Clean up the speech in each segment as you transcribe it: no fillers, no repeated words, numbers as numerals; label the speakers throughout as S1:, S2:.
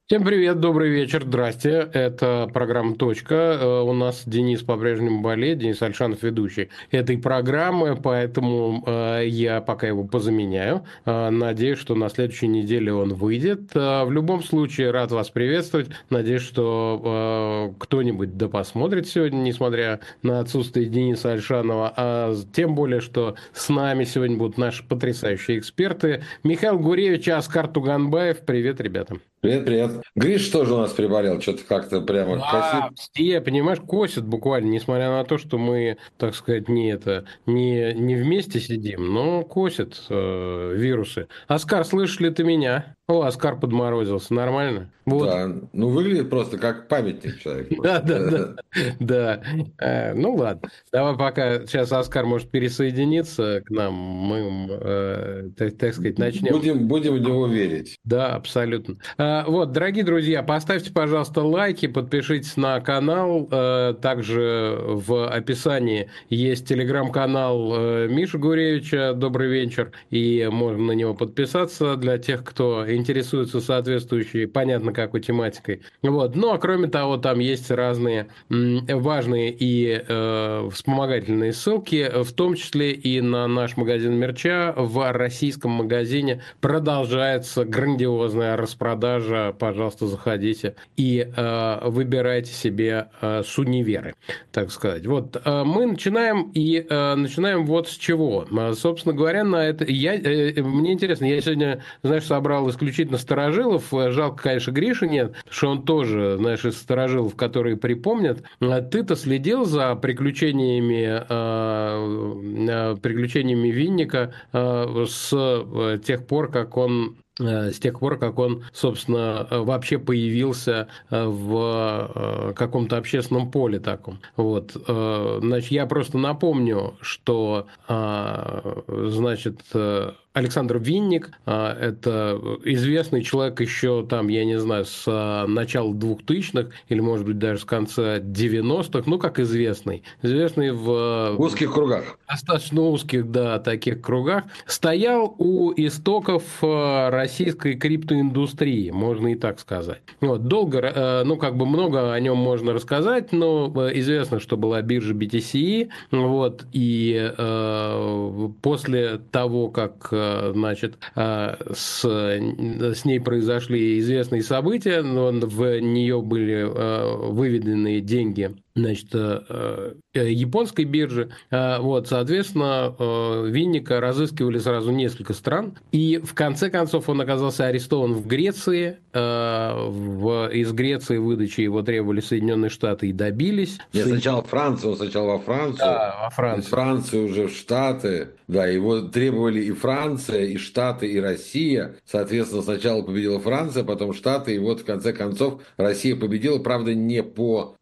S1: Всем привет, добрый вечер, здрасте. Это программа «Точка». У нас Денис по-прежнему болеет, Денис Альшанов ведущий этой программы, поэтому я пока его позаменяю. Надеюсь, что на следующей неделе он выйдет. В любом случае, рад вас приветствовать. Надеюсь, что кто-нибудь да посмотрит сегодня, несмотря на отсутствие Дениса Альшанова. Тем более, что с нами сегодня будут наши потрясающие эксперты. Михаил Гуревич и Оскар Туганбаев. Привет, ребята.
S2: Привет, привет. Гриш тоже у нас приболел, что-то как-то прямо
S1: Да,
S2: косит.
S1: все, понимаешь, косят буквально, несмотря на то, что мы, так сказать, не вместе сидим, но косят вирусы. Оскар, слышишь ли ты меня? О, Оскар подморозился, нормально? Вот.
S2: Да, ну выглядит просто как памятник человек
S1: Да, да, да,
S2: просто.
S1: да. Ну ладно, давай пока сейчас Оскар может пересоединиться к нам, мы, так сказать, начнем.
S2: Будем в него верить.
S1: Да, абсолютно. Вот, дорогие друзья, поставьте, пожалуйста, лайки, подпишитесь на канал. Также в описании есть телеграм-канал Миши Гуревича «Добрый вечер», и можно на него подписаться для тех, кто интересуется соответствующей, понятно, какой тематикой. Вот. Ну, а кроме того, там есть разные важные и вспомогательные ссылки, в том числе и на наш магазин мерча. В российском магазине продолжается грандиозная распродажа. Пожалуйста, заходите и выбирайте себе суниверы, так сказать. Вот мы начинаем и начинаем вот с чего. Собственно говоря, на это мне интересно, я сегодня, знаешь, собрал исключительно старожилов. Жалко, конечно, Гриши нет, потому что он тоже, знаешь, из старожилов, которые припомнят. Ты-то следил за приключениями Винника с тех пор, как он, собственно, вообще появился в каком-то общественном поле таком. Вот. Значит, я просто напомню, что, значит, Александр Винник – это известный человек еще там, я не знаю, с начала 2000-х или, может быть, даже с конца 90-х, ну, как известный. Известный
S2: В
S1: в
S2: узких кругах.
S1: достаточно узких, да, таких кругах, стоял у истоков российской криптоиндустрии, можно и так сказать. Вот, долго, ну, как бы много о нем можно рассказать, но известно, что была биржа BTC, вот, и после того, как, значит, с ней произошли известные события, но в нее были выведены деньги, значит, японской биржи. Вот, соответственно, Винника разыскивали сразу несколько стран. И в конце концов он оказался арестован в Греции. Из Греции выдачи его требовали Соединенные Штаты и добились.
S2: Нет, сначала Францию, он сначала во Францию,
S1: Да, во
S2: из
S1: Францию.
S2: Франции уже в Штаты. Да, его требовали и Франция, и Штаты, и Россия. Соответственно, сначала победила Франция, потом Штаты, и вот в конце концов Россия победила, правда, не по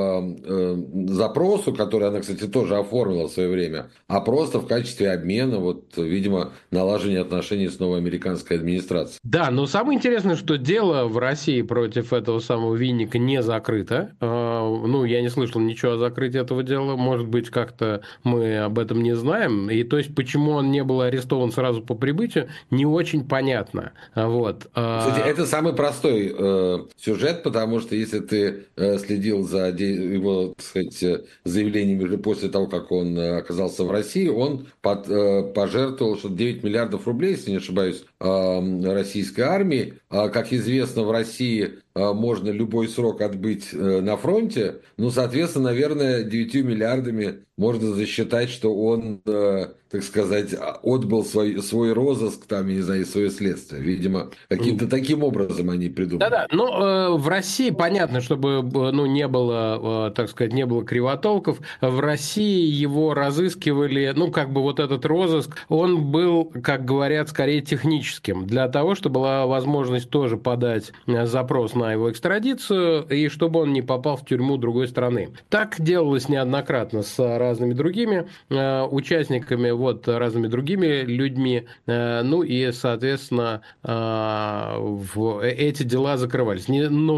S2: запросу, который она, кстати, тоже оформила в свое время, а просто в качестве обмена, вот, видимо, налаживания отношений с новой американской администрацией.
S1: Да, но самое интересное, что дело в России против этого самого Винника не закрыто. Ну, я не слышал ничего о закрытии этого дела. Может быть, как-то мы об этом не знаем. И то есть, почему он не был арестован сразу по прибытию, не очень понятно. Вот.
S2: Кстати, это самый простой сюжет, потому что если ты следил за его, так сказать, заявлениями уже после того, как он оказался в России, он пожертвовал что 9 миллиардов рублей, если не ошибаюсь, российской армии. Как известно, в России можно любой срок отбыть на фронте. Ну, соответственно, наверное, 9 миллиардами можно засчитать, что он, так сказать, отбыл свой розыск, там, я не знаю, и свое следствие. Видимо, каким-то таким образом они придумали.
S1: Да-да, но в России понятно, чтобы ну, не было, так сказать, не было кривотолков. В России его разыскивали, ну, как бы вот этот розыск, он был, как говорят, скорее техническим, для того, чтобы была возможность тоже подать запрос на его экстрадицию, и чтобы он не попал в тюрьму другой страны. Так делалось неоднократно с разными другими участниками, вот, разными другими людьми, ну, и, соответственно, эти дела закрывались. Но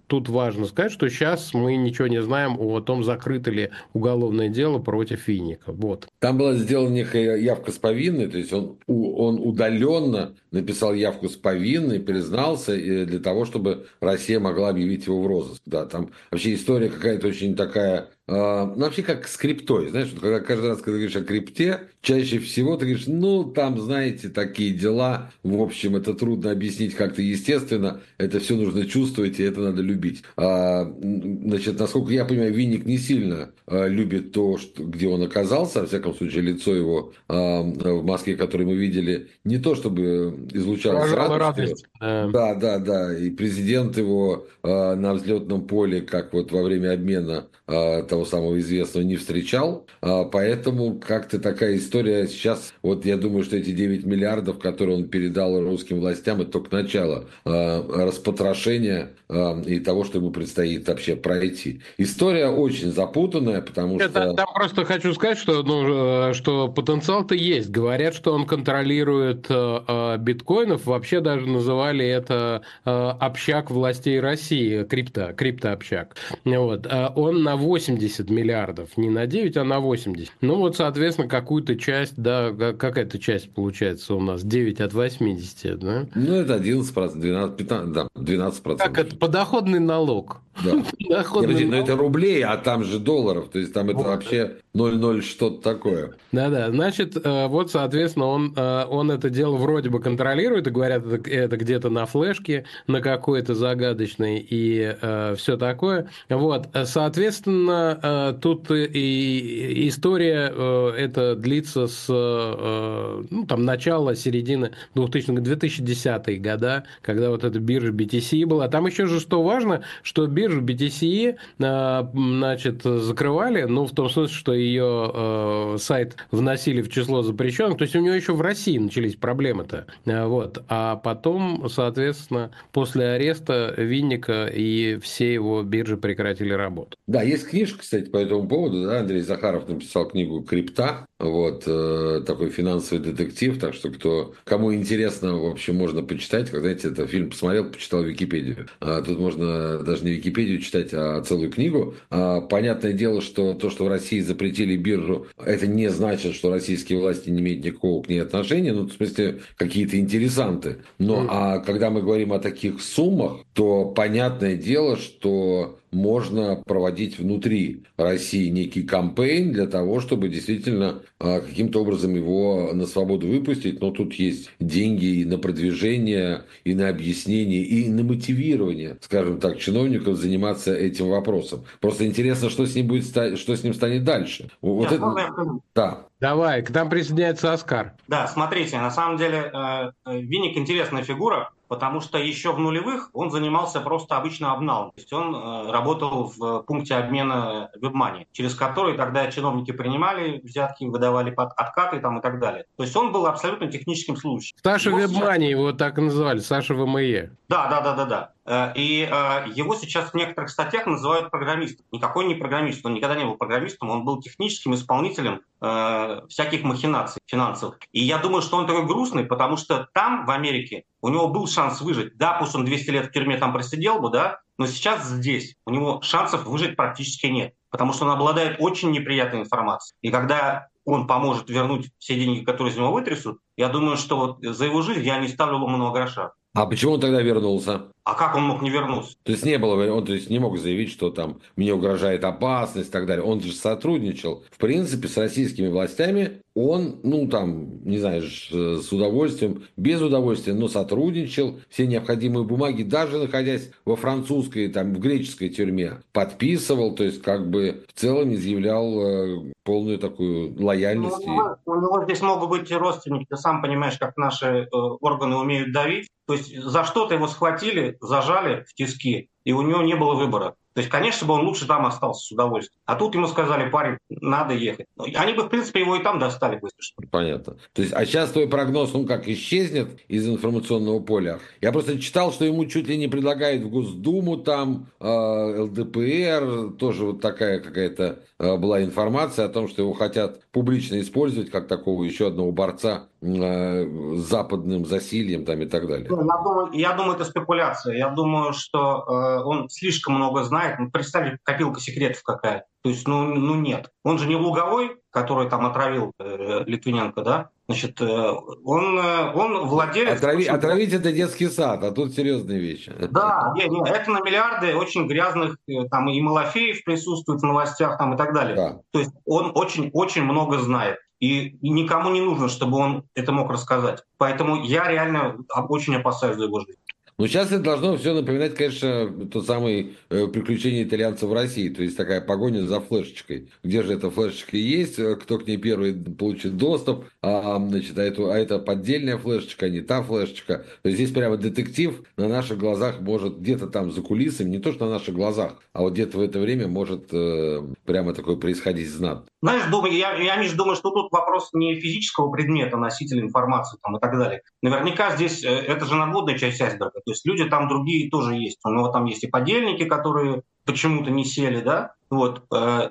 S1: тут важно сказать, что сейчас мы ничего не знаем о том, закрыто ли уголовное дело против Винника. Вот.
S2: Там была сделана некая явка с повинной, то есть он удаленно написал явку с повинной, признался для того, чтобы Россия могла объявить его в розыск. Да, там вообще история какая-то очень такая, ну, вообще как с криптой. Знаешь, вот когда каждый раз, когда говоришь о крипте, чаще всего ты говоришь, ну, там, знаете, такие дела, в общем, это трудно объяснить как-то естественно, это все нужно чувствовать, и это надо любить. Значит, насколько я понимаю, Винник не сильно любит то, где он оказался, во всяком случае, лицо его в Москве, которое мы видели, не то чтобы излучалось
S1: Выражала
S2: радостью.
S1: радость.
S2: Да, да, да. И президент его на взлетном поле, как вот во время обмена того самого известного, не встречал. Поэтому как-то такая история сейчас, вот я думаю, что эти 9 миллиардов, которые он передал русским властям, это только начало распотрошения и того, что ему предстоит вообще пройти. История очень запутанная, потому что...
S1: Там просто хочу сказать, что, что потенциал-то есть. Говорят, что он контролирует биткоинов. Вообще даже называли это общак властей России, криптообщак. Вот. Он на 80 миллиардов. Не на 9, а на 80. Ну вот, соответственно, какую-то часть, да, какая-то часть получается у нас? 9 от 80, да?
S2: Ну, это 11%, 12, 15, да, 12%.
S1: Как это? Подоходный налог.
S2: Да. Нет, подожди, но это рублей, а там же долларов. То есть там это вообще 0,0 что-то такое.
S1: Да-да, значит, вот, соответственно, он это дело вроде бы контролирует, и говорят, это где-то на флешке, на какой-то загадочной, и все такое. Вот, соответственно, тут и история это длится с, ну, там, начала, середины 2000-х, 2010-е года, когда вот эта биржа BTC была. Там еще же что важно, что биржу BTC, значит, закрывали, ну, в том смысле, что ее сайт вносили в число запрещенных, то есть у него еще в России начались проблемы-то. Вот. А потом, соответственно, после ареста Винника и все его биржи прекратили работу.
S2: Да, есть книжка, кстати, по этому поводу. Да? Андрей Захаров написал книгу «Крипта». Вот, такой финансовый детектив. Так что, кому интересно, в общем, можно почитать. Когда, знаете, это фильм посмотрел, почитал Википедию. Тут можно даже не Википедию читать, а целую книгу. Понятное дело, что то, что в России запретили биржу, это не значит, что российские власти не имеют никакого к ней отношения. Ну, в смысле, какие-то интересанты. Но а когда мы говорим о таких суммах, то понятное дело, что можно проводить внутри России некий кампейн для того, чтобы действительно каким-то образом его на свободу выпустить. Но тут есть деньги и на продвижение, и на объяснение, и на мотивирование, скажем так, чиновников заниматься этим вопросом. Просто интересно, что с ним будет, что с ним станет дальше. Вот это... Да.
S1: Давай, к нам присоединяется Оскар.
S3: Да, смотрите, на самом деле Винник интересная фигура, потому что еще в нулевых он занимался просто обычно обналом. То есть он работал в пункте обмена WebMoney, через который тогда чиновники принимали взятки, выдавали откаты там, и так далее. То есть он был абсолютно техническим служащим.
S1: Саша WebMoney, его так и называли, Саша ВМЕ.
S3: Да. И его сейчас в некоторых статьях называют программистом. Никакой не программист, он никогда не был программистом, он был техническим исполнителем всяких махинаций финансовых. И я думаю, что он такой грустный, потому что там, в Америке, у него был шанс выжить. Да, пусть он 200 лет в тюрьме там просидел бы, да, но сейчас здесь у него шансов выжить практически нет, потому что он обладает очень неприятной информацией. И когда он поможет вернуть все деньги, которые из него вытрясут, я думаю, что вот за его жизнь я не ставлю ломаного гроша.
S2: А почему он тогда вернулся?
S3: А как он мог не вернуться?
S2: То есть не было, он то есть не мог заявить, что там мне угрожает опасность и так далее. Он же сотрудничал, в принципе, с российскими властями. Он, ну там, не знаю, с удовольствием, без удовольствия, но сотрудничал, все необходимые бумаги, даже находясь во французской, там, в греческой тюрьме, подписывал, то есть как бы в целом изъявлял полную такую лояльность.
S3: У него здесь могут быть родственники, ты сам понимаешь, как наши органы умеют давить. То есть за что-то его схватили, зажали в тиски, и у него не было выбора. То есть, конечно бы он лучше там остался с удовольствием. А тут ему сказали: парень, надо ехать. Они бы, в принципе, его и там достали бы, если что.
S2: Понятно. То есть, а сейчас твой прогноз, он как, исчезнет из информационного поля? Я просто читал, что ему чуть ли не предлагают в Госдуму, там, ЛДПР, тоже вот такая какая-то была информация о том, что его хотят публично использовать как такого еще одного борца с западным засильем там и так далее.
S3: Я думаю, это спекуляция. Я думаю, что он слишком много знает. Ну, представьте, копилка секретов какая. То есть, нет. Он же не Луговой, который там отравил Литвиненко, да? Значит, он владелец...
S2: Отравить это детский сад, а тут серьезные вещи.
S3: Да, это на миллиарды очень грязных, там и Малафеев присутствует в новостях там и так далее.
S2: Да.
S3: То есть он очень много знает. И никому не нужно, чтобы он это мог рассказать. Поэтому я реально очень опасаюсь за его жизнь.
S2: Ну, сейчас это должно все напоминать, конечно, тот самый приключение итальянцев в России, то есть такая погоня за флешечкой. Где же эта флешечка есть, кто к ней первый получит доступ, значит, это поддельная флешечка, а не та флешечка. То есть здесь прямо детектив на наших глазах может где-то там за кулисами, не то что на наших глазах, а вот где-то в это время может прямо такое происходить знатно.
S3: Знаешь, я, Миш, думаю, что тут вопрос не физического предмета, носителя информации там, и так далее. Наверняка здесь это же надводная часть айсберга. То есть люди там другие тоже есть. У него там есть и подельники, которые почему-то не сели, да? Вот.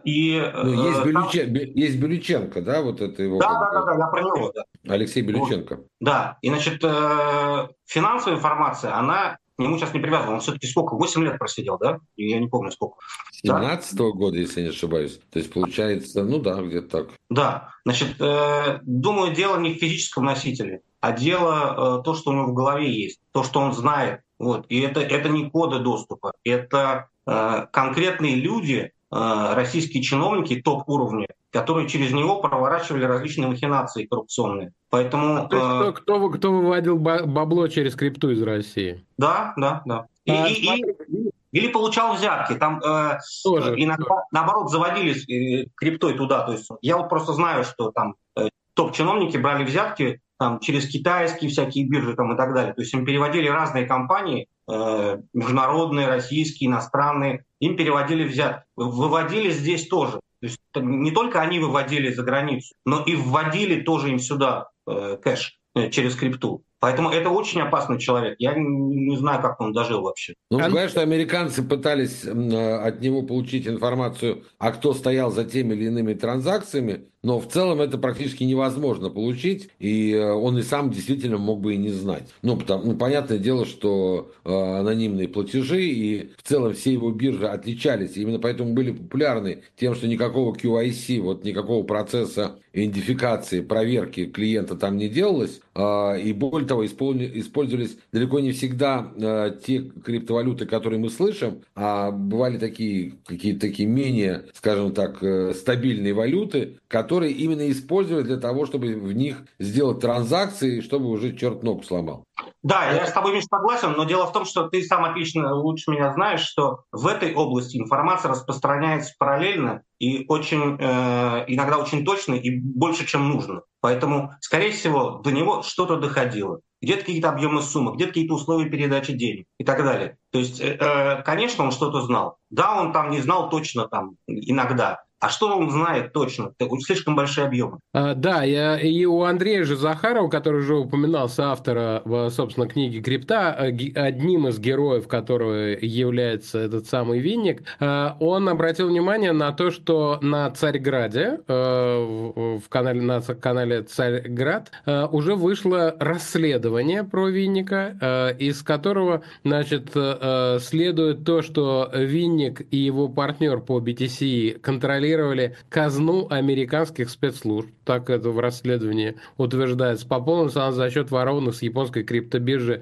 S2: Есть Бирюченко, да, вот это его...
S3: Да, я про него, да.
S2: Алексей Бирюченко.
S3: Вот. Да, и, значит, финансовая информация, она к нему сейчас не привязана. Он все-таки сколько? 8 лет просидел, да? Я не помню сколько.
S2: 17-го года, если не ошибаюсь. То есть, получается, ну да, где-то так.
S3: Да, значит, думаю, дело не в физическом носителе, а дело то, что у него в голове есть, то, что он знает. Вот. И это не коды доступа, это конкретные люди, российские чиновники топ-уровня, которые через него проворачивали различные махинации коррупционные. Поэтому...
S1: Кто выводил бабло через крипту из России?
S3: Да. Или получал взятки. Там иногда, наоборот, заводились криптой туда. То есть я вот просто знаю, что там топ-чиновники брали взятки там, через китайские всякие биржи там, и так далее. То есть им переводили разные компании, международные, российские, иностранные, им переводили взятки. Выводили здесь тоже. То есть не только они выводили за границу, но и вводили тоже им сюда кэш через крипту. Поэтому это очень опасный человек. Я не знаю, как он дожил вообще.
S2: Ну, говорят, что американцы пытались от него получить информацию, а кто стоял за теми или иными транзакциями, но в целом это практически невозможно получить, и он и сам действительно мог бы и не знать. Понятное дело, что анонимные платежи и в целом все его биржи отличались, и именно поэтому были популярны тем, что никакого QIC, вот никакого процесса идентификации, проверки клиента там не делалось, и более того, использовались далеко не всегда те криптовалюты, которые мы слышим, а бывали какие-то такие менее, скажем так, стабильные валюты, которые именно использовали для того, чтобы в них сделать транзакции, чтобы уже черт ногу сломал.
S3: Да, я с тобой, Миш, согласен, но дело в том, что ты сам отлично лучше меня знаешь, что в этой области информация распространяется параллельно и иногда очень точно и больше, чем нужно. Поэтому, скорее всего, до него что-то доходило. Где-то какие-то объемы суммы, где-то какие-то условия передачи денег и так далее. То есть, конечно, он что-то знал. Да, он там не знал точно там иногда. А что он знает точно? Это слишком большие объемы.
S1: Да, и у Андрея же Захарова, который уже упоминался, автора, собственно, книги «Крипта», одним из героев которого является этот самый Винник, он обратил внимание на то, что на Царьграде, на канале «Царьград» уже вышло расследование про Винника, из которого, значит, следует то, что Винник и его партнер по BTC контролируют казну американских спецслужб, так это в расследовании утверждается, пополнилась она за счет ворованных с японской криптобиржи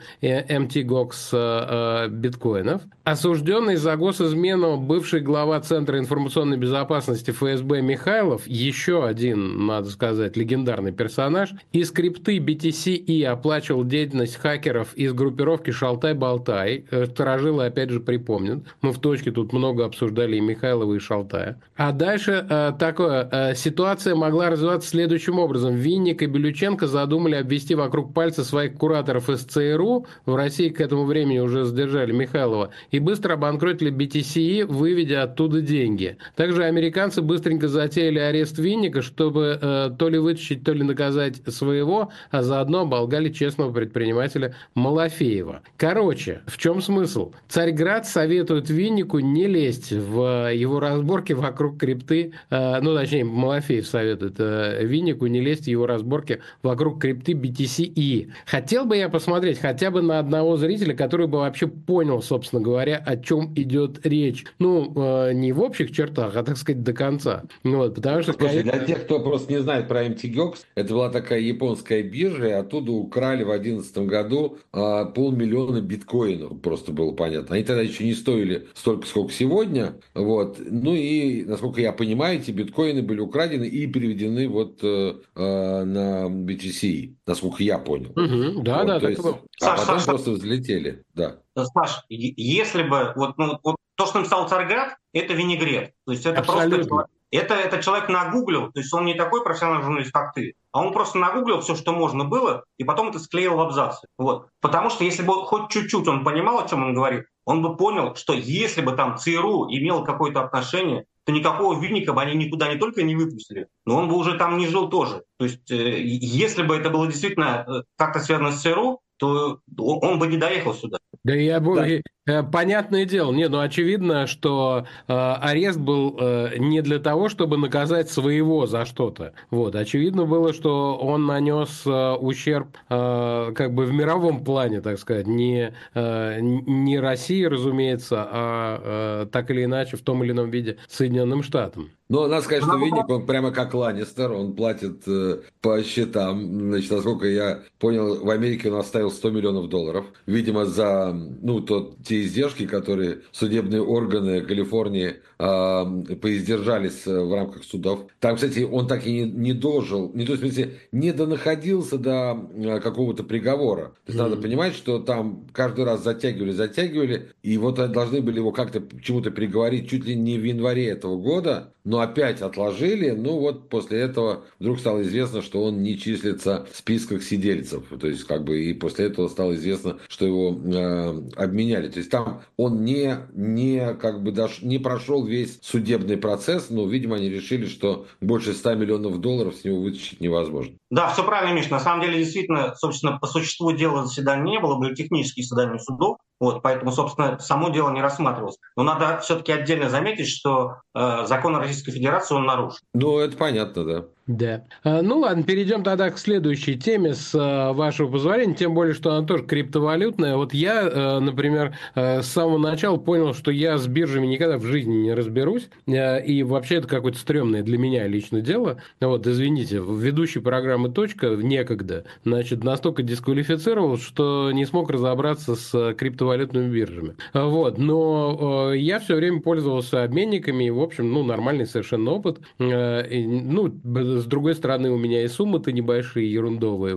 S1: MTGOX биткоинов. Осужденный за госизмену бывший глава Центра информационной безопасности ФСБ Михайлов, еще один, надо сказать, легендарный персонаж, из крипты BTC оплачивал деятельность хакеров из группировки Шалтай-Болтай. Старожилы опять же припомнят. Мы в точке тут много обсуждали и Михайлова, и Шалтая. А дальше дальше такое. Ситуация могла развиваться следующим образом. Винник и Белюченко задумали обвести вокруг пальца своих кураторов из ЦРУ. В России к этому времени уже задержали Михайлова. И быстро обанкротили BTCE, выведя оттуда деньги. Также американцы быстренько затеяли арест Винника, чтобы то ли вытащить, то ли наказать своего, а заодно оболгали честного предпринимателя Малафеева. Короче, в чем смысл? Царьград советует Виннику не лезть в его разборки вокруг крипты, точнее, Малафеев советует Виннику не лезть в его разборки вокруг крипты BTCE. Хотел бы я посмотреть хотя бы на одного зрителя, который бы вообще понял, собственно говоря, о чем идет речь. Не в общих чертах, а, так сказать, до конца. Вот, потому что...
S2: Слушай, для тех, кто просто не знает про MTGOX, это была такая японская биржа, и оттуда украли в 2011 году 500 000 биткоинов, просто было понятно. Они тогда еще не стоили столько, сколько сегодня. Вот. Ну и, насколько я понимаю, эти биткоины были украдены и переведены на BTC, насколько я понял.
S1: Угу, да,
S2: Вот,
S1: да,
S2: то
S1: так
S2: есть,
S1: и было.
S2: потом просто взлетели. Да.
S3: Саш, если бы вот то, что написал Царьград, это винегрет. То есть это
S1: Абсолютно.
S3: просто... Это человек нагуглил, то есть он не такой профессиональный журналист, как ты, а он просто нагуглил все, что можно было, и потом это склеил в абзацы. Вот. Потому что если бы хоть чуть-чуть он понимал, о чем он говорит, он бы понял, что если бы там ЦРУ имел какое-то отношение, то никакого Винника бы они никуда не только не выпустили, но он бы уже там не жил тоже. То есть если бы это было действительно как-то связано с ЦРУ, то он бы не доехал сюда.
S1: Да, понятное дело. Очевидно, что арест был не для того, чтобы наказать своего за что-то. Вот. Очевидно было, что он нанес ущерб как бы в мировом плане, так сказать, не России, разумеется, а так или иначе в том или ином виде Соединенным Штатам.
S2: Но надо сказать, что Винник, он прямо как Ланнистер, он платит по счетам. Значит, насколько я понял, в Америке он оставил $100 миллионов. Видимо, за те издержки, которые судебные органы Калифорнии поиздержались в рамках судов. Там, кстати, он так и не дожил, в смысле, не донаходился до какого-то приговора. То есть надо понимать, что там каждый раз затягивали, и вот должны были его как-то к чему-то приговорить чуть ли не в январе этого года, но опять отложили. После этого вдруг стало известно, что он не числится в списках сидельцев. То есть, и после этого стало известно, что его обменяли. То есть, там он не прошел весь судебный процесс, но, видимо, они решили, что больше $100 миллионов с него вытащить невозможно.
S3: Да, все правильно, Миш. На самом деле, действительно, собственно, по существу дела заседания не было, были технические заседания судов, поэтому, собственно, само дело не рассматривалось. Но надо все-таки отдельно заметить, что закон Российской Федерации он нарушен.
S2: Это понятно, да.
S1: Да. Ладно, перейдем тогда к следующей теме, с вашего позволения, тем более, что она тоже криптовалютная. Вот я, например, с самого начала понял, что я с биржами никогда в жизни не разберусь, и вообще это какое-то стрёмное для меня лично дело. Извините, ведущий программы «Точка» некогда, настолько дисквалифицировал, что не смог разобраться с криптовалютными биржами. Но я все время пользовался обменниками, и, в общем, нормальный совершенно опыт. С другой стороны, у меня и суммы-то небольшие, ерундовые.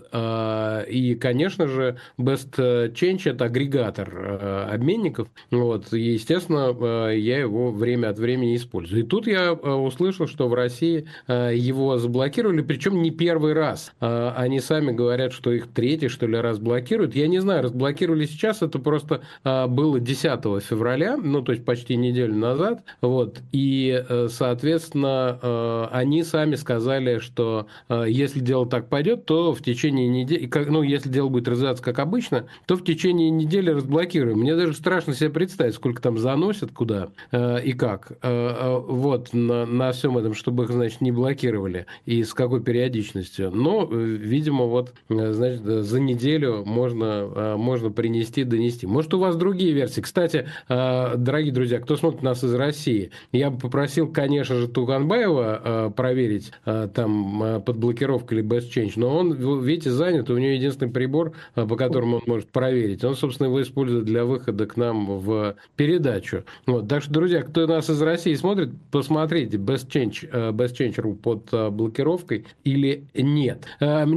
S1: И, конечно же, Best Change – это агрегатор обменников. И, естественно, я его время от времени использую. И тут я услышал, что в России его заблокировали, причем не первый раз. Они сами говорят, что их третий, что ли, раз блокируют. Я не знаю, разблокировали сейчас, это просто было 10 февраля, то есть почти неделю назад. И, соответственно, они сами сказали, что если дело так пойдет, то в течение недели, если дело будет развиваться как обычно, то в течение недели разблокируем. Мне даже страшно себе представить, сколько там заносят, куда и как. На всем этом, чтобы их, не блокировали и с какой периодичностью. Но, видимо, за неделю можно донести. Может, у вас другие версии. Кстати, дорогие друзья, кто смотрит нас из России, я бы попросил, конечно же, Туганбаева проверить там под блокировкой или Best Change, но он, видите, занят, у него единственный прибор, по которому он может проверить. Он, собственно, его использует для выхода к нам в передачу. Так что, друзья, кто нас из России смотрит, посмотрите Best Change.ru под блокировкой или Нет.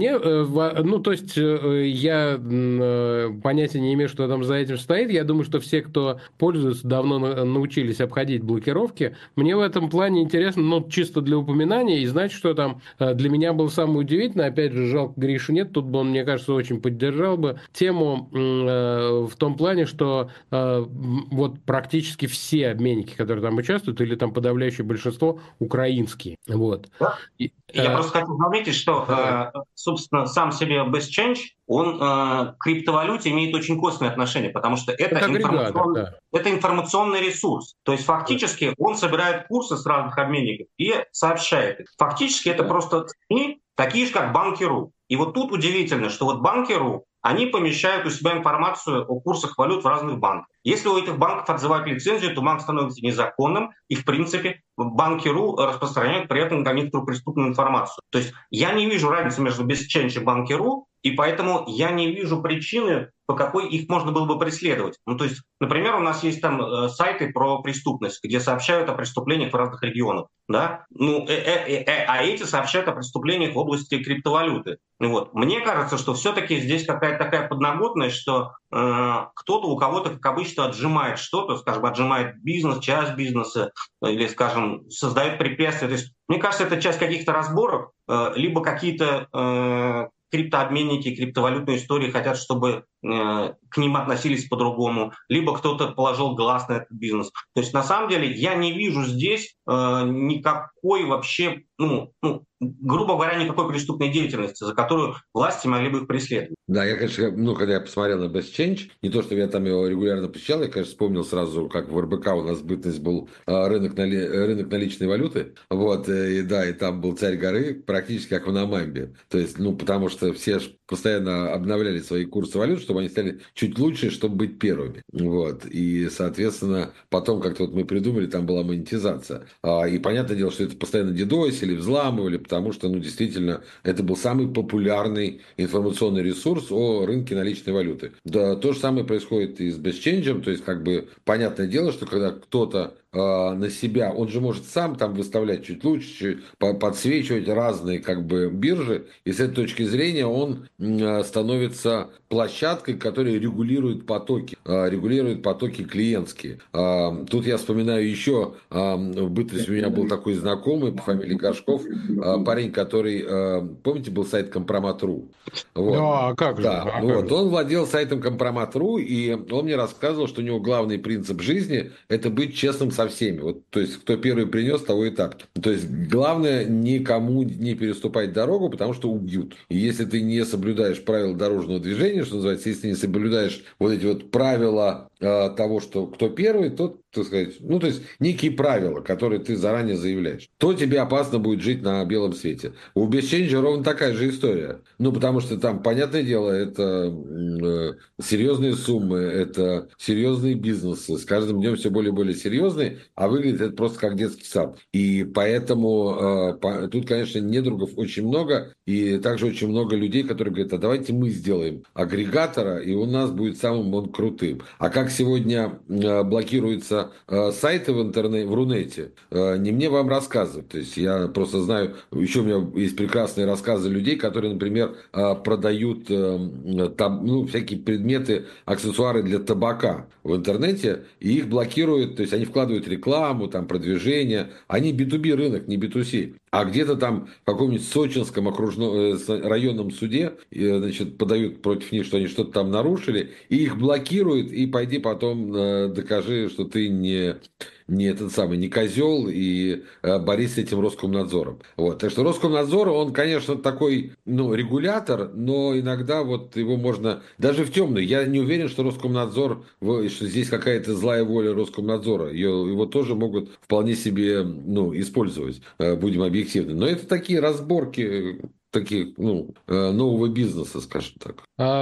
S1: То есть я понятия не имею, что там за этим стоит. Я думаю, что все, кто пользуется, давно научились обходить блокировки. Мне в этом плане интересно, чисто для упоминания, и знать, что там для меня было самое удивительное, опять же, жалко, Гришу нет, тут бы он, мне кажется, очень поддержал бы тему в том плане, что вот практически все обменники, которые там участвуют, или там подавляющее большинство, украинские. Вот.
S3: Да? Я просто хочу заметить, что, собственно, сам себе Best Change, он к криптовалюте имеет очень косвенное отношение, потому что это информационный ресурс. То есть фактически он собирает курсы с разных обменников и сообщает их. Фактически это просто СМИ, такие же, как Банки.ру. И вот тут удивительно, что вот Банки.ру, они помещают у себя информацию о курсах валют в разных банках. Если у этих банков отзывают лицензию, то банк становится незаконным, и, в принципе, Банки.ру распространяют при этом некоторую преступную информацию. То есть я не вижу разницы между BestChange и Банки.ру, и поэтому я не вижу причины, по какой их можно было бы преследовать. То есть, например, у нас есть там сайты про преступность, где сообщают о преступлениях в разных регионах, да? А эти сообщают о преступлениях в области криптовалюты. Вот. Мне кажется, что все-таки здесь какая-то такая подноготная, что кто-то у кого-то, как обычно, отжимает что-то, скажем, отжимает бизнес, часть бизнеса, или, скажем, создает препятствия. То есть, мне кажется, это часть каких-то разборок, либо какие-то криптообменники, криптовалютные истории хотят, чтобы к ним относились по-другому, либо кто-то положил глаз на этот бизнес. То есть на самом деле я не вижу здесь никакой вообще, грубо говоря, никакой преступной деятельности, за которую власти могли бы их преследовать.
S2: Да, я, конечно, когда я посмотрел на Best Change, не то, что я там его регулярно посещал, я, конечно, вспомнил сразу, как в РБК у нас бытность был рынок наличной валюты, вот, и там был царь горы, практически как в Намамбе, то есть, потому что все постоянно обновляли свои курсы валют, чтобы они стали чуть лучше, чтобы быть первыми, вот, и, соответственно, потом как-то вот мы придумали, там была монетизация, и понятное дело, что это постоянно дедосили, взламывали, потому что, действительно, это был самый популярный информационный ресурс о рынке наличной валюты. Да, то же самое происходит и с BestChange, то есть, понятное дело, что когда кто-то на себя, он же может сам там выставлять чуть лучше, подсвечивать разные биржи, и с этой точки зрения он становится площадкой, которая регулирует потоки клиентские. Тут я вспоминаю еще, в бытность у меня был такой знакомый по фамилии Горшков, парень, который, помните, был сайт Компромат.ру? Вот.
S1: Да, как же?
S2: Да, он владел сайтом Компромат.ру, и он мне рассказывал, что у него главный принцип жизни – это быть честным со всеми. Вот, то есть, кто первый принес, того и так. То есть, главное никому не переступать дорогу, потому что убьют. И если ты не соблюдаешь правила дорожного движения, что называется, если ты не соблюдаешь вот эти вот правила того, что кто первый, то, так сказать, то есть некие правила, которые ты заранее заявляешь, то тебе опасно будет жить на белом свете. У BestChange ровно такая же история. Потому что там, понятное дело, это серьезные суммы, это серьезные бизнесы, с каждым днем все более и более серьезные, а выглядит это просто как детский сад. И поэтому тут, конечно, недругов очень много, и также очень много людей, которые говорят, а давайте мы сделаем агрегатора, и у нас будет самым он крутым. А как сегодня блокируются сайты в интернете, в Рунете, не мне вам рассказывать. То есть я просто знаю, еще у меня есть прекрасные рассказы людей, которые, например, продают всякие предметы, аксессуары для табака в интернете, и их блокируют, то есть они вкладывают рекламу, продвижение, они B2B рынок, не B2C. А где-то там в каком-нибудь Сочинском районном суде, подают против них, что они что-то там нарушили, и их блокируют, и пойди потом докажи, что ты не козел, и борись с этим Роскомнадзором. Вот. Так что Роскомнадзор, он, конечно, такой, регулятор, но иногда его можно, даже в темную, я не уверен, что Роскомнадзор, что здесь какая-то злая воля Роскомнадзора, его тоже могут вполне себе, использовать, будем объективны. Но это такие разборки, нового бизнеса, скажем так.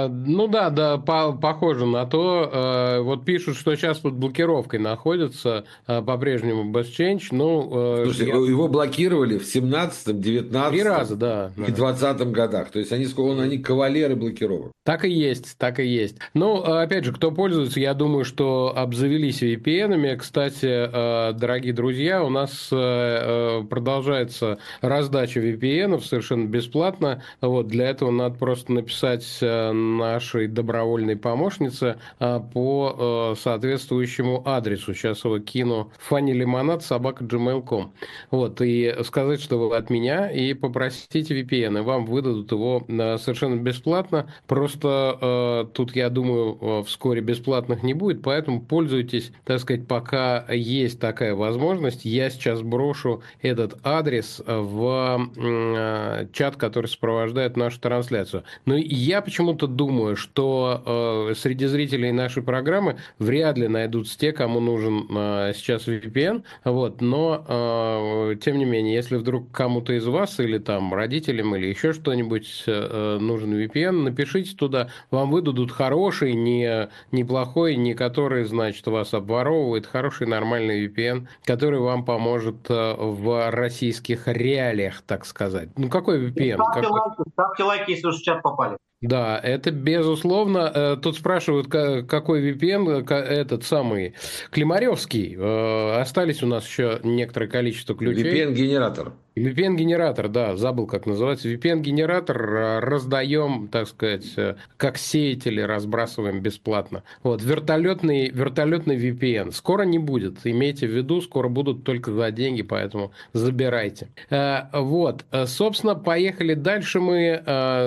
S1: Похоже на то. Вот пишут, что сейчас под блокировкой находится по-прежнему BestChange.
S2: Слушайте, его блокировали в 17-м, 19-м
S1: 3 раза, да,
S2: и 20-м годах. То есть они кавалеры блокировок.
S1: Так и есть, так и есть. Опять же, кто пользуется, я думаю, что обзавелись VPN-ами. Кстати, дорогие друзья, у нас продолжается раздача VPN-ов совершенно бесплатно. бесплатно. Вот, для этого надо просто написать нашей добровольной помощнице по соответствующему адресу. Сейчас его кину. funnylimonad@gmail.com. Вот, и сказать, что вы от меня, и попросите VPN, и вам выдадут его совершенно бесплатно. Просто тут, я думаю, вскоре бесплатных не будет, поэтому пользуйтесь, так сказать, пока есть такая возможность. Я сейчас брошу этот адрес в чат, который сопровождает нашу трансляцию. Но я почему-то думаю, что среди зрителей нашей программы вряд ли найдутся те, кому нужен сейчас VPN. Вот, но, тем не менее, если вдруг кому-то из вас или там родителям или еще что-нибудь нужен VPN, напишите туда, вам выдадут хороший, не плохой, не который, значит, вас обворовывает, хороший нормальный VPN, который вам поможет в российских реалиях, так сказать. Ну, какой VPN?
S3: Ставьте лайки, если уже в чат попали.
S1: Да, это безусловно. Тут спрашивают, какой VPN, этот самый Климаревский. Остались у нас еще некоторое количество ключей.
S2: VPN-генератор.
S1: VPN-генератор, да, забыл, как называется. VPN-генератор раздаем, так сказать, как сеятели разбрасываем бесплатно. Вот, вертолетный VPN. Скоро не будет, имейте в виду, скоро будут только за деньги, поэтому забирайте. Вот, собственно, поехали дальше мы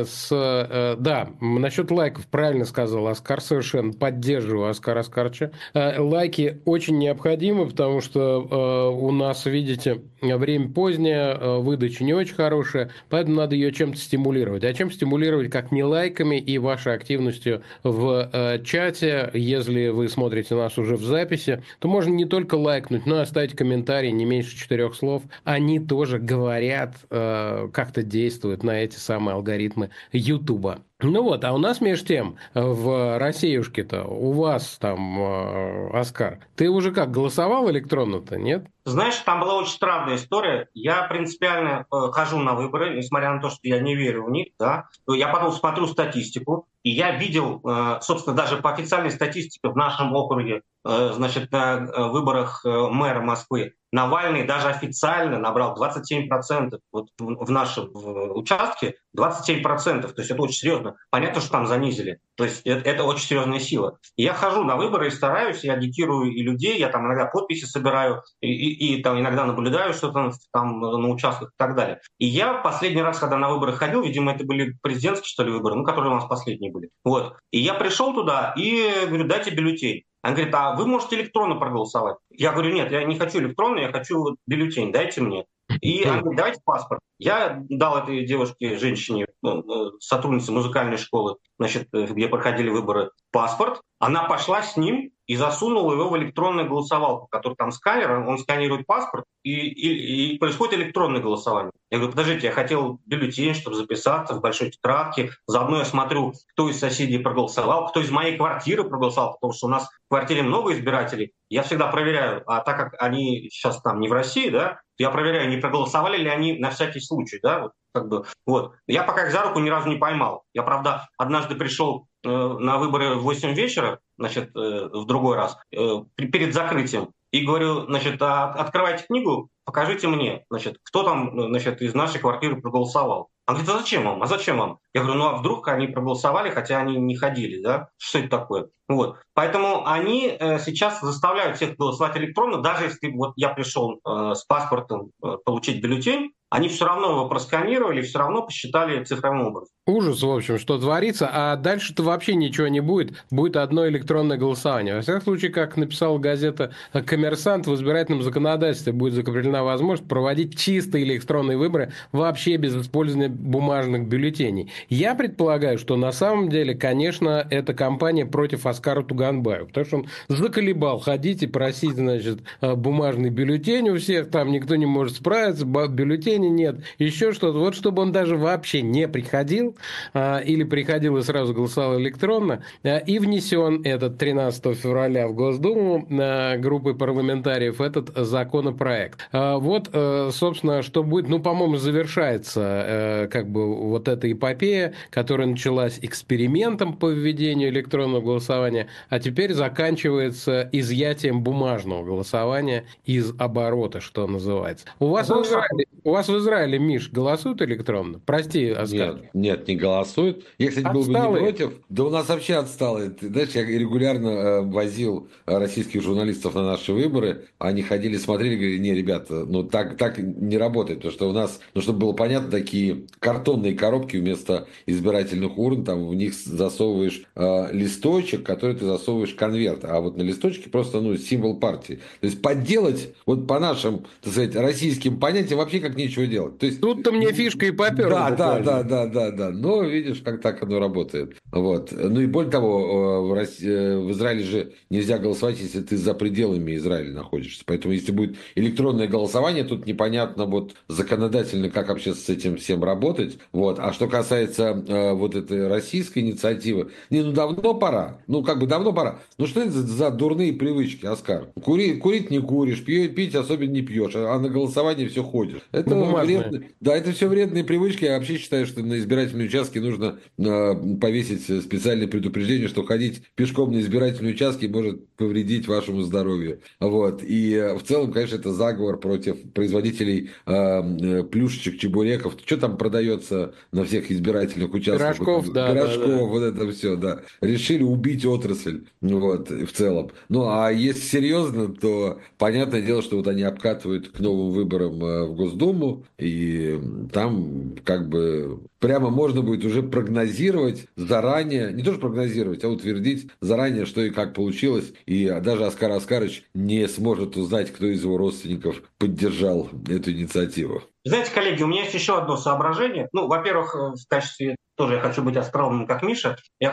S1: да, насчет лайков, правильно сказал Оскар, совершенно поддерживаю Оскара Оскарча. Лайки очень необходимы, потому что у нас, видите, время позднее, выдача не очень хорошая, поэтому надо ее чем-то стимулировать. А чем стимулировать, как не лайками и вашей активностью в чате. Если вы смотрите нас уже в записи, то можно не только лайкнуть, но и оставить комментарий не меньше 4 слов. Они тоже говорят, как-то действуют на эти самые алгоритмы Ютуба. Ну вот, а у нас, между тем, в Россиюшке-то, у вас там, Оскар, ты уже как, голосовал электронно-то, нет?
S3: Знаешь, там была очень странная история. Я принципиально хожу на выборы, несмотря на то, что я не верю в них. Да? Я потом смотрю статистику, и я видел, собственно, даже по официальной статистике в нашем округе, значит, на выборах мэра Москвы, Навальный даже официально набрал 27%. Вот в нашем участке 27%. То есть это очень серьезно. Понятно, что там занизили. То есть это очень серьезная сила. И я хожу на выборы и стараюсь, я агитирую и людей, я там иногда подписи собираю, и там иногда наблюдаю что-то там на участках и так далее. И я последний раз, когда на выборы ходил, видимо, это были президентские, что ли, выборы, ну, которые у нас последние были. Вот. И я пришел туда и говорю, дайте бюллетень. Она говорит, а вы можете электронно проголосовать? Я говорю, нет, я не хочу электронно, я хочу бюллетень, дайте мне. И она говорит, давайте паспорт. Я дал этой девушке, женщине, сотруднице музыкальной школы, значит, где проходили выборы, паспорт. Она пошла с ним и засунула его в электронную голосовалку, который там сканер, он сканирует паспорт, и происходит электронное голосование. Я говорю, подождите, я хотел бюллетень, чтобы записаться в большой тетрадке. Заодно я смотрю, кто из соседей проголосовал, кто из моей квартиры проголосовал, потому что у нас в квартире много избирателей. Я всегда проверяю, а так как они сейчас там не в России, да, я проверяю, не проголосовали ли они на всякий случай, да, вот, как бы, вот. Я пока их за руку ни разу не поймал. Я, правда, однажды пришел на выборы в 8 вечера, значит, в другой раз, перед закрытием, и говорю, значит, открывайте книгу, покажите мне, значит, кто там, значит, из нашей квартиры проголосовал. Она говорит, а зачем вам? А зачем вам? Я говорю, ну а вдруг они проголосовали, хотя они не ходили, да? Что это такое? Вот. Поэтому они сейчас заставляют всех голосовать электронно, даже если вот я пришел с паспортом получить бюллетень, они все равно его просканировали, все равно посчитали цифровым образом.
S1: Ужас, в общем, что творится, а дальше-то вообще ничего не будет, будет одно электронное голосование. Во всяком случае, как написала газета «Коммерсант», в избирательном законодательстве будет закреплена возможность проводить чистые электронные выборы вообще без использования бумажных бюллетеней. Я предполагаю, что на самом деле, конечно, это кампания против Оскара Туганбаева, потому что он заколебал ходить и просить, значит, бумажный бюллетень у всех, там никто не может справиться, бюллетеней нет, еще что-то. Вот чтобы он даже вообще не приходил, или приходил и сразу голосовал электронно, и внесен этот 13 февраля в Госдуму группой парламентариев этот законопроект. Вот, собственно, что будет, ну, по-моему, завершается как бы вот эта эпопея, которая началась экспериментом по введению электронного голосования, а теперь заканчивается изъятием бумажного голосования из оборота, что называется. У вас в Израиле, Миш, голосуют электронно? Прости, Оскар.
S2: Нет, не голосуют. Я, кстати, был бы не против. Да у нас вообще отсталые. Ты знаешь, я регулярно возил российских журналистов на наши выборы. Они ходили, смотрели, говорили, не, ребята, ну так не работает. Потому что у нас, ну чтобы было понятно, такие картонные коробки вместо избирательных урн, там в них засовываешь листочек, который ты засовываешь в конверт. А вот на листочке просто, ну, символ партии. То есть подделать, вот по нашим, так сказать, российским понятиям вообще как нечего делать. То есть,
S1: Тут-то мне фишка и попёрла.
S2: Да. Но видишь, как так оно работает. Вот. Ну и более того, в Израиле же нельзя голосовать, если ты за пределами Израиля находишься. Поэтому если будет электронное голосование, тут непонятно вот законодательно, как вообще с этим всем работать. Вот. А что касается вот этой российской инициативы, ну давно пора. Ну как бы давно пора. Ну что это за дурные привычки, Оскар? Курить не куришь, пить особенно не пьешь, а на голосование все ходишь. Это вредно. Да, это все вредные привычки. Я вообще считаю, что на избирательные участки нужно повесить специальное предупреждение, что ходить пешком на избирательные участки может повредить вашему здоровью. Вот. И в целом, конечно, это заговор против производителей плюшечек, чебуреков. Что там продается на всех избирательных участках?
S1: Пирожков, да.
S2: Пирожков, вот это все, да. Решили убить отрасль, вот, в целом. Ну, а если серьезно, то понятное дело, что вот они обкатывают к новым выборам в Госдуму, и там как бы прямо можно будет уже прогнозировать заранее, не тоже прогнозировать, а утвердить заранее, что и как получилось, и даже Оскар Оскарович не сможет узнать, кто из его родственников поддержал эту инициативу.
S3: Знаете, коллеги, у меня есть еще одно соображение. Ну, во-первых, в качестве тоже я хочу быть остроумным, как Миша.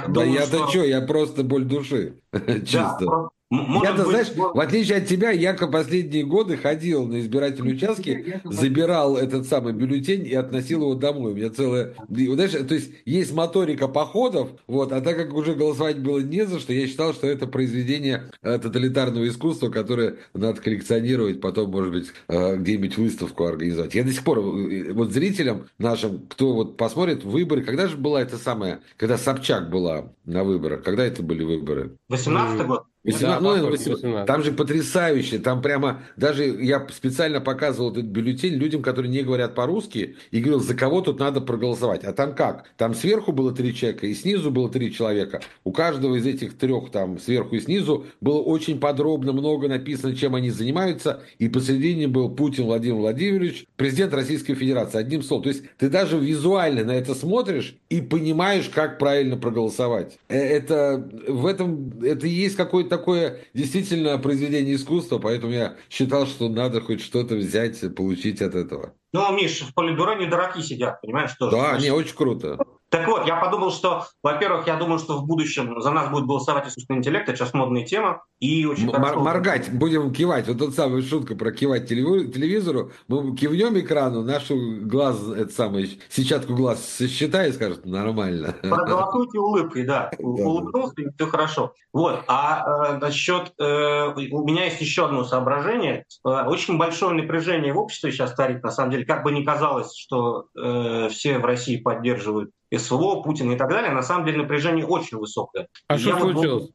S2: Я просто боль души. Чисто. Да, я-то, знаешь, в отличие от тебя, я последние годы ходил на избирательные участки, забирал этот самый бюллетень и относил его домой. У меня целая... Знаешь, то есть есть моторика походов, вот, а так как уже голосовать было не за что, я считал, что это произведение тоталитарного искусства, которое надо коллекционировать, потом, может быть, где-нибудь выставку организовать. Я до сих пор, вот зрителям нашим, кто вот посмотрит выборы, когда же была это самая, когда Собчак была на выборах, когда это были выборы?
S3: 18-й год.
S2: 18. Там же потрясающе, там прямо, даже я специально показывал этот бюллетень людям, которые не говорят по-русски, и говорил, за кого тут надо проголосовать. А там как? Там сверху было 3 человека, и снизу было 3 человека. У каждого из этих 3, там, сверху и снизу, было очень подробно, много написано, чем они занимаются, и посередине был Путин Владимир Владимирович, президент Российской Федерации, одним словом. То есть ты даже визуально на это смотришь и понимаешь, как правильно проголосовать. Это и есть какой-то такое действительно произведение искусства, поэтому я считал, что надо хоть что-то взять, получить от этого.
S3: Ну, Миш, в политбюро не дураки сидят, понимаешь, тоже.
S2: Да, не, очень круто.
S3: Так вот, я подумал, что, во-первых, я думаю, что в будущем за нас будет голосовать искусственный интеллект, это сейчас модная тема, и очень хорошо...
S2: Моргать, будем кивать. Вот тот самый шутка про кивать телевизору. Мы кивнем экрану, нашу глаз, это самое, сетчатку глаз сосчитай и скажет, нормально.
S3: Проголосуйте улыбкой, да. Улыбнулся, и все хорошо. Вот. А насчет... у меня есть еще одно соображение. Очень большое напряжение в обществе сейчас царит, на самом деле. Как бы ни казалось, что все в России поддерживают СВО, Путина и так далее, на самом деле напряжение очень высокое.
S1: А что случилось?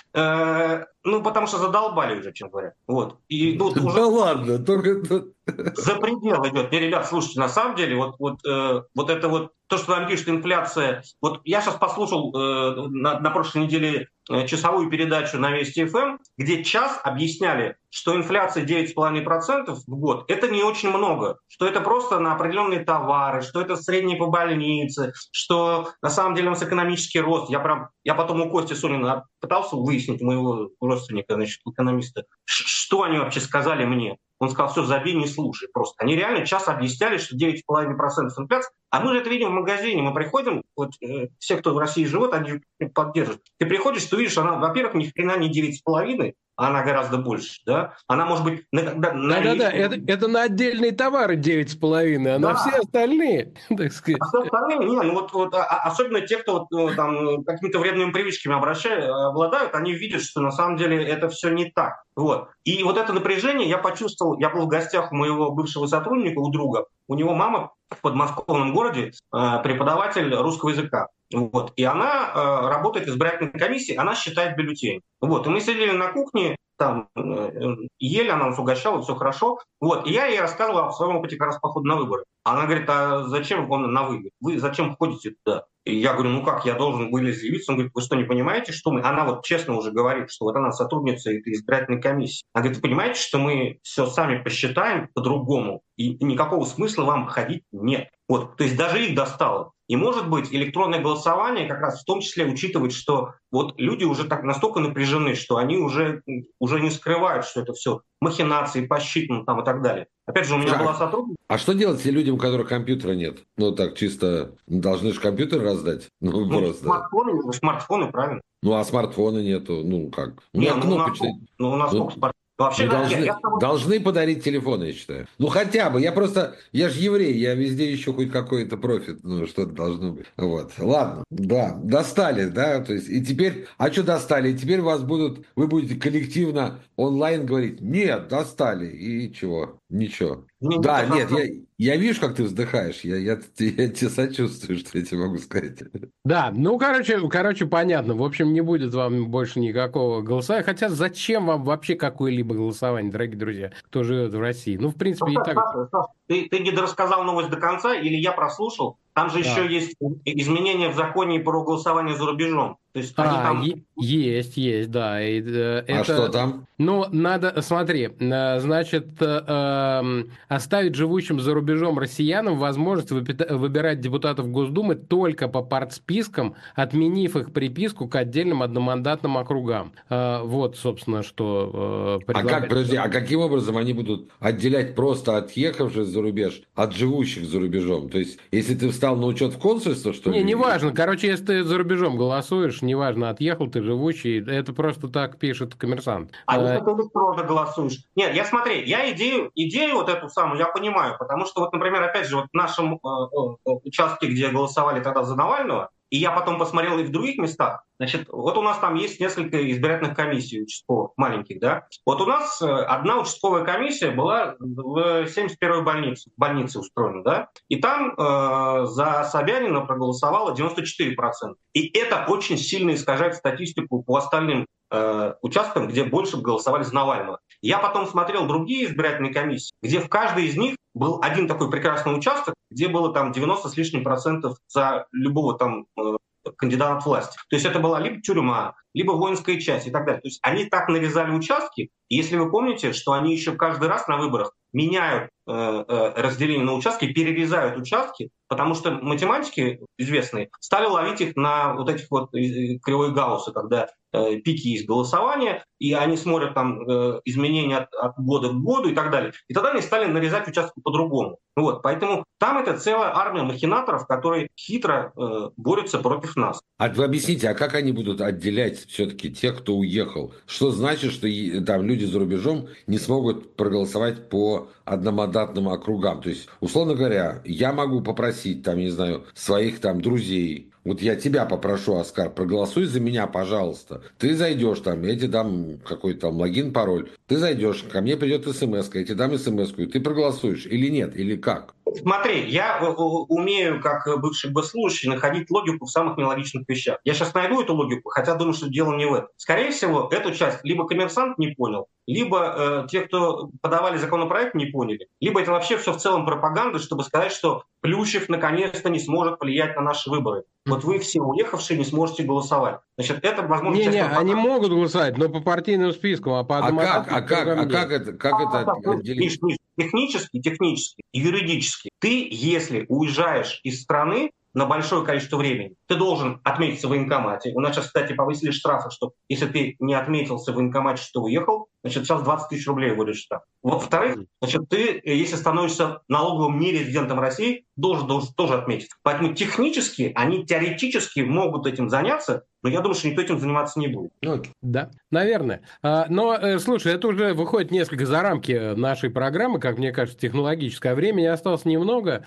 S3: Ну, потому что задолбали уже, чем говорят. Вот. И, ну, уже
S2: да ладно, только...
S3: За предел идет. Не, ребят, слушайте, на самом деле, вот это вот, то, что нам пишет инфляция, вот я сейчас послушал на прошлой неделе часовую передачу на Вести ФМ, где час объясняли, что инфляция 9,5% в год – это не очень много, что это просто на определенные товары, что это средние по больнице, что на самом деле у нас экономический рост. Я потом у Кости Сонина пытался выяснить, у моего родственника, значит, экономиста, что они вообще сказали мне. Он сказал, все, забей, не слушай просто. Они реально час объясняли, что 9,5% инфляция. А мы же это видим в магазине. Мы приходим, вот все, кто в России живут, они поддерживают. Ты приходишь, ты видишь, она, во-первых, ни хрена не 9,5, а она гораздо больше. Да? Она может быть...
S1: Да-да-да, это на отдельные товары 9,5, а на все остальные, так сказать.
S3: А все остальные, особенно те, кто там какими-то вредными привычками обладают, они видят, что на самом деле это все не так. Вот. И вот это напряжение я почувствовал, я был в гостях у моего бывшего сотрудника, у друга. У него мама в подмосковном городе преподаватель русского языка. Вот. И она работает в избирательной комиссии, она считает бюллетени. Вот. И мы сидели на кухне, там ели, она нас угощала, все хорошо. Вот, и я ей рассказывал о своем опыте как раз похода на выборы. Она говорит, а зачем вам на выборы? Вы зачем ходите туда? И я говорю, ну как, я должен был заявиться? Он говорит, вы что, не понимаете, что мы... Она вот честно уже говорит, что вот она сотрудница этой избирательной комиссии. Она говорит, вы понимаете, что мы все сами посчитаем по-другому, и никакого смысла вам ходить нет. Вот, то есть даже их достало. И, может быть, электронное голосование как раз в том числе учитывает, что вот люди уже так настолько напряжены, что они уже не скрывают, что это все махинации, посчитано там и так далее. Опять же, у меня была сотрудница.
S2: А что делать с людям, у которых компьютера нет? Ну, так чисто должны же компьютер раздать. Ну, просто.
S3: Смартфоны, правильно.
S2: Ну, а смартфона нету. Ну, как?
S3: Не, у нас сколько смартфонов? Вообще,
S2: должны подарить телефон, я считаю. Ну, хотя бы. Я же еврей, я везде ищу хоть какой-то профит. Ну, что-то должно быть. Вот. Ладно. Да, достали, да. То есть, и теперь, а что достали? И теперь вы будете коллективно онлайн говорить, нет, достали. И чего? Ничего. Да, нет, я вижу, как ты вздыхаешь. Я тебе сочувствую, что я тебе могу сказать.
S1: Да, ну, короче, понятно. В общем, не будет вам больше никакого голосования. Хотя зачем вам вообще какое-либо голосование, дорогие друзья, кто живет в России? Ну, в принципе, и так...
S3: Саша, ты не дорассказал новость до конца, или я прослушал? Там же еще есть изменения в законе про голосование за рубежом. То есть
S1: есть, да.
S2: А что там?
S1: Ну, надо, смотри, значит, оставить живущим за рубежом россиянам возможность выбирать депутатов Госдумы только по партспискам, отменив их приписку к отдельным одномандатным округам. Вот, собственно, что
S2: Подожди, а каким образом они будут отделять просто отъехавших за рубеж от живущих за рубежом? То есть, если ты встал на учет в консульство, что ли?
S1: Неважно. Короче, если ты за рубежом голосуешь, неважно, отъехал ты живущий, это просто так пишет «Коммерсант».
S3: А если ты электронно голосуешь? Нет, я идею вот эту самую, я понимаю, потому что вот, например, опять же, вот в нашем участке, где голосовали тогда за Навального, и я потом посмотрел и в других местах, значит, вот у нас там есть несколько избирательных комиссий участковых, маленьких, да. Вот у нас одна участковая комиссия была в 71-й больнице устроена, да, и там за Собянина проголосовало 94%. И это очень сильно искажает статистику по остальным участкам, где больше голосовали за Навального. Я потом смотрел другие избирательные комиссии, где в каждой из них был один такой прекрасный участок, где было там 90 с лишним процентов за любого там кандидата от власти. То есть это была либо тюрьма, либо воинская часть и так далее. То есть они так нарезали участки, и если вы помните, что они еще каждый раз на выборах меняют разделение на участки, перерезают участки, потому что математики известные стали ловить их на вот этих вот кривой Гаусса, когда пики есть голосования, и они смотрят там изменения от года к году и так далее. И тогда они стали нарезать участки по-другому. Вот, поэтому там это целая армия махинаторов, которые хитро борются против нас.
S2: А вы объясните, а как они будут отделять все-таки тех, кто уехал? Что значит, что там люди за рубежом не смогут проголосовать по одномандатным округам? То есть, условно говоря, я могу попросить, там, не знаю, своих там друзей, вот я тебя попрошу, Оскар, проголосуй за меня, пожалуйста. Ты зайдешь там, я тебе дам какой-то там логин, пароль. Ты зайдешь, ко мне придет смс-ка, я тебе дам смс-ку, и ты проголосуешь или нет, или как?
S3: Смотри, я умею, как бывший госслужащий, находить логику в самых нелогичных вещах. Я сейчас найду эту логику, хотя думаю, что дело не в этом. Скорее всего, эту часть либо коммерсант не понял, либо те, кто подавали законопроект, не поняли, либо это вообще все в целом пропаганда, чтобы сказать, что Плющев наконец-то не сможет влиять на наши выборы. Вот вы все уехавшие не сможете голосовать. Значит, это, возможно,
S1: они могут голосовать, но по партийным спискам, а по
S2: как это
S3: отделить? Технически, юридически. Ты, если уезжаешь из страны на большое количество времени, ты должен отметиться в военкомате. У нас сейчас, кстати, повысили штрафы, что если ты не отметился в военкомате, что уехал, значит, сейчас 20 тысяч рублей вводит штраф. Во-вторых, значит, ты, если становишься налоговым нерезидентом России, должен тоже отметиться. Поэтому технически, они теоретически могут этим заняться, но я думаю, что никто этим заниматься не будет.
S1: Да, наверное. Но, слушай, это уже выходит несколько за рамки нашей программы, как мне кажется, технологическое. Времени осталось немного,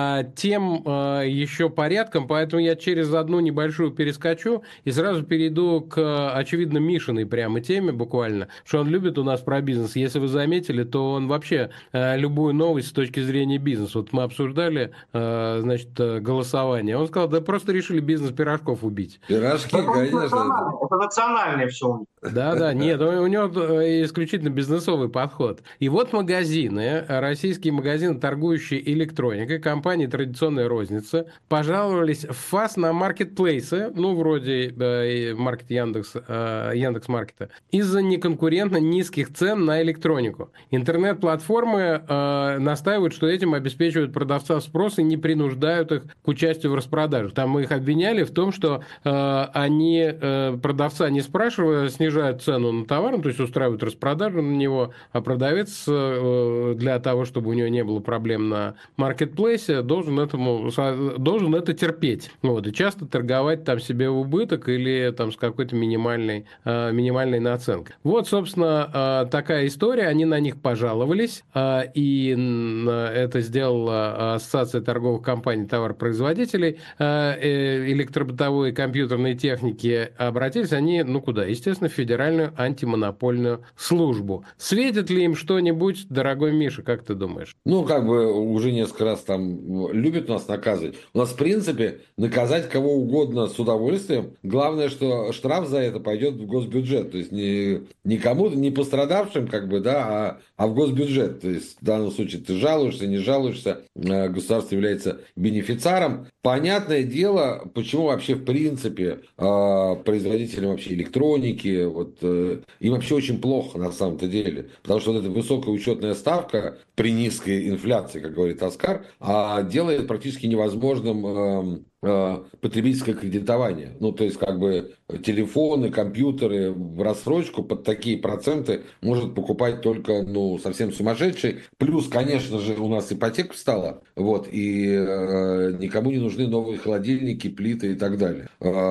S1: тем еще порядком, поэтому я через одну небольшую перескочу и сразу перейду к, очевидно, Мишиной прямо теме буквально, что он любит у нас про бизнес. Если вы заметили, то он вообще любую новость с точки зрения бизнеса. Вот мы обсуждали значит, голосования. Он сказал, да просто решили бизнес пирожков убить.
S2: Пирожки, конечно.
S3: Это национальное все у них.
S1: Да, нет, у него исключительно бизнесовый подход. И вот магазины, российские магазины, торгующие электроникой, компании традиционной розницы, пожаловались в ФАС на маркетплейсы, ну, вроде маркет Яндекс.Маркета, из-за неконкурентно низких цен на электронику. Интернет-платформы настаивают, что этим обеспечивают продавца спрос и не принуждают их к участию в распродажах. Там мы их обвиняли в том, что они продавца не спрашивая, снижают цену на товар, то есть устраивают распродажу на него, а продавец для того, чтобы у него не было проблем на маркетплейсе, должен это терпеть. Вот, и часто торговать там себе в убыток или там с какой-то минимальной наценкой. Вот, собственно, такая история. Они на них пожаловались, и это сделала Ассоциация торговых компаний, товаропроизводителей электробытовой и компьютерной техники. Обратились они, куда? Естественно, в Федеральную антимонопольную службу. Светит ли им что-нибудь, дорогой Миша, как ты думаешь?
S2: Уже несколько раз там любят нас наказывать. У нас, в принципе, наказать кого угодно с удовольствием. Главное, что штраф за это пойдет в госбюджет. То есть не кому-то, не пострадавшим, а в госбюджет. То есть в данном случае ты жалуешься, не жалуешься, государство является бенефициаром. Понятное дело, почему вообще, в принципе, производителям вообще электроники, им вообще очень плохо на самом-то деле. Потому что эта высокая учетная ставка при низкой инфляции, как говорит Оскар, делает практически невозможным потребительское кредитование. То есть, телефоны, компьютеры в рассрочку под такие проценты может покупать только, совсем сумасшедший. Плюс, конечно же, у нас ипотека встала, и никому не нужны новые холодильники, плиты и так далее.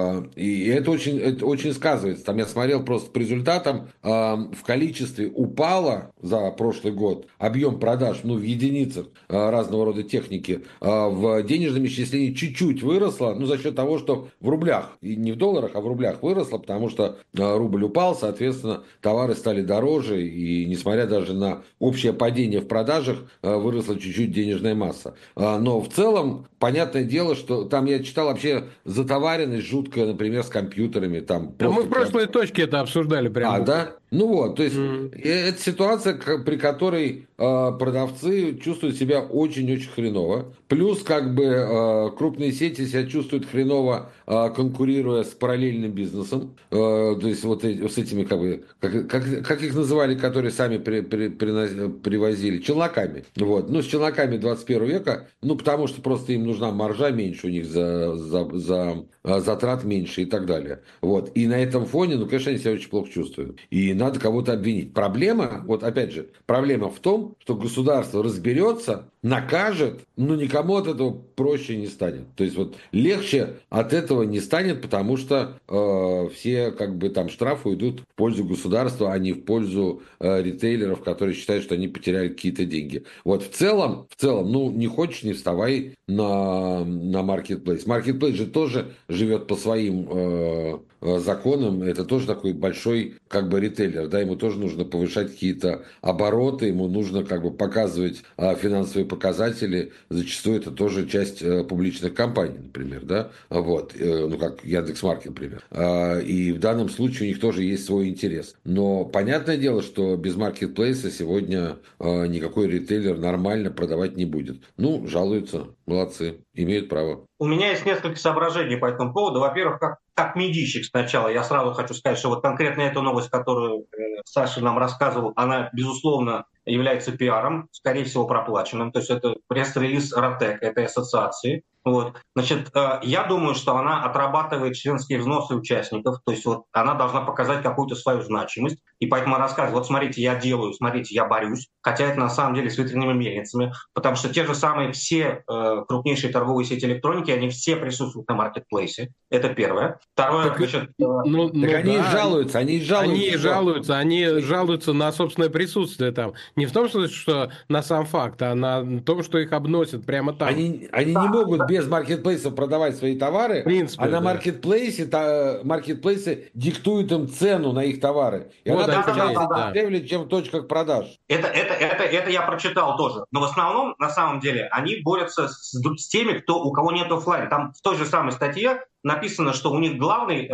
S2: И это очень сказывается. Там я смотрел просто по результатам, в количестве упало за прошлый год объем продаж, в единицах разного рода техники, в денежном исчислении чуть-чуть выросло, за счет того, что в рублях, и не в долларах, а в рублях выросло, потому что рубль упал, соответственно, товары стали дороже, и несмотря даже на общее падение в продажах, выросла чуть-чуть денежная масса. Но в целом, понятное дело, что там я читал вообще затоваренность жуткая, например, с компьютерами.
S1: Мы в прошлой точке это обсуждали прямо.
S2: Да? То есть это ситуация, при которой продавцы чувствуют себя очень-очень хреново. Плюс, крупные сети себя чувствуют хреново, конкурируя с параллельным бизнесом. То есть с этими, как их называли, которые сами привозили, челноками. С челноками 21 века, потому что просто им нужна маржа меньше, у них за затрат меньше и так далее. И на этом фоне, конечно, они себя очень плохо чувствуют. И надо кого-то обвинить. Проблема, проблема в том, что государство разберется, накажет, но никому от этого проще не станет. То есть легче от этого не станет, потому что все штрафы уйдут в пользу государства, а не в пользу ритейлеров, которые считают, что они потеряли какие-то деньги. В целом, не хочешь, не вставай на маркетплейс. Маркетплейс же тоже живет по своим законам. Это тоже такой большой ритейлер. Ему тоже нужно повышать какие-то обороты, ему нужно показывать финансовые показатели. Зачастую это тоже часть публичных компаний, например, как Яндекс.Маркет, например. И в данном случае у них тоже есть свой интерес. Но понятное дело, что без маркетплейса сегодня никакой ритейлер нормально продавать не будет. Жалуются, молодцы, имеют право.
S3: У меня есть несколько соображений по этому поводу. Во-первых, как медийщик сначала, я сразу хочу сказать, что конкретно эта новость, которую Саша нам рассказывал, она, безусловно, является пиаром, скорее всего, проплаченным. То есть это пресс-релиз РОТЭК, этой ассоциации. Я думаю, что она отрабатывает членские взносы участников, то есть она должна показать какую-то свою значимость, и поэтому она рассказывает, смотрите, я делаю, смотрите, я борюсь, хотя это на самом деле с ветряными мельницами, потому что те же самые все крупнейшие торговые сети электроники, они все присутствуют на маркетплейсе, это первое. Второе,
S2: они жалуются.
S1: Они жалуются на собственное присутствие там. Не в том, что на сам факт, а на том, что их обносят прямо там.
S2: Они не могут без маркетплейсов продавать свои товары,
S1: В принципе,
S2: а на
S1: да.
S2: маркетплейсы диктуют им цену на их товары. И
S1: Вот
S2: она
S1: о чем
S2: получается
S1: речь, да.
S2: дешевле, чем в точках продаж.
S3: Это я прочитал тоже. Но в основном, на самом деле, они борются с теми, у кого нет оффлайн. Там в той же самой статье написано, что у них главный,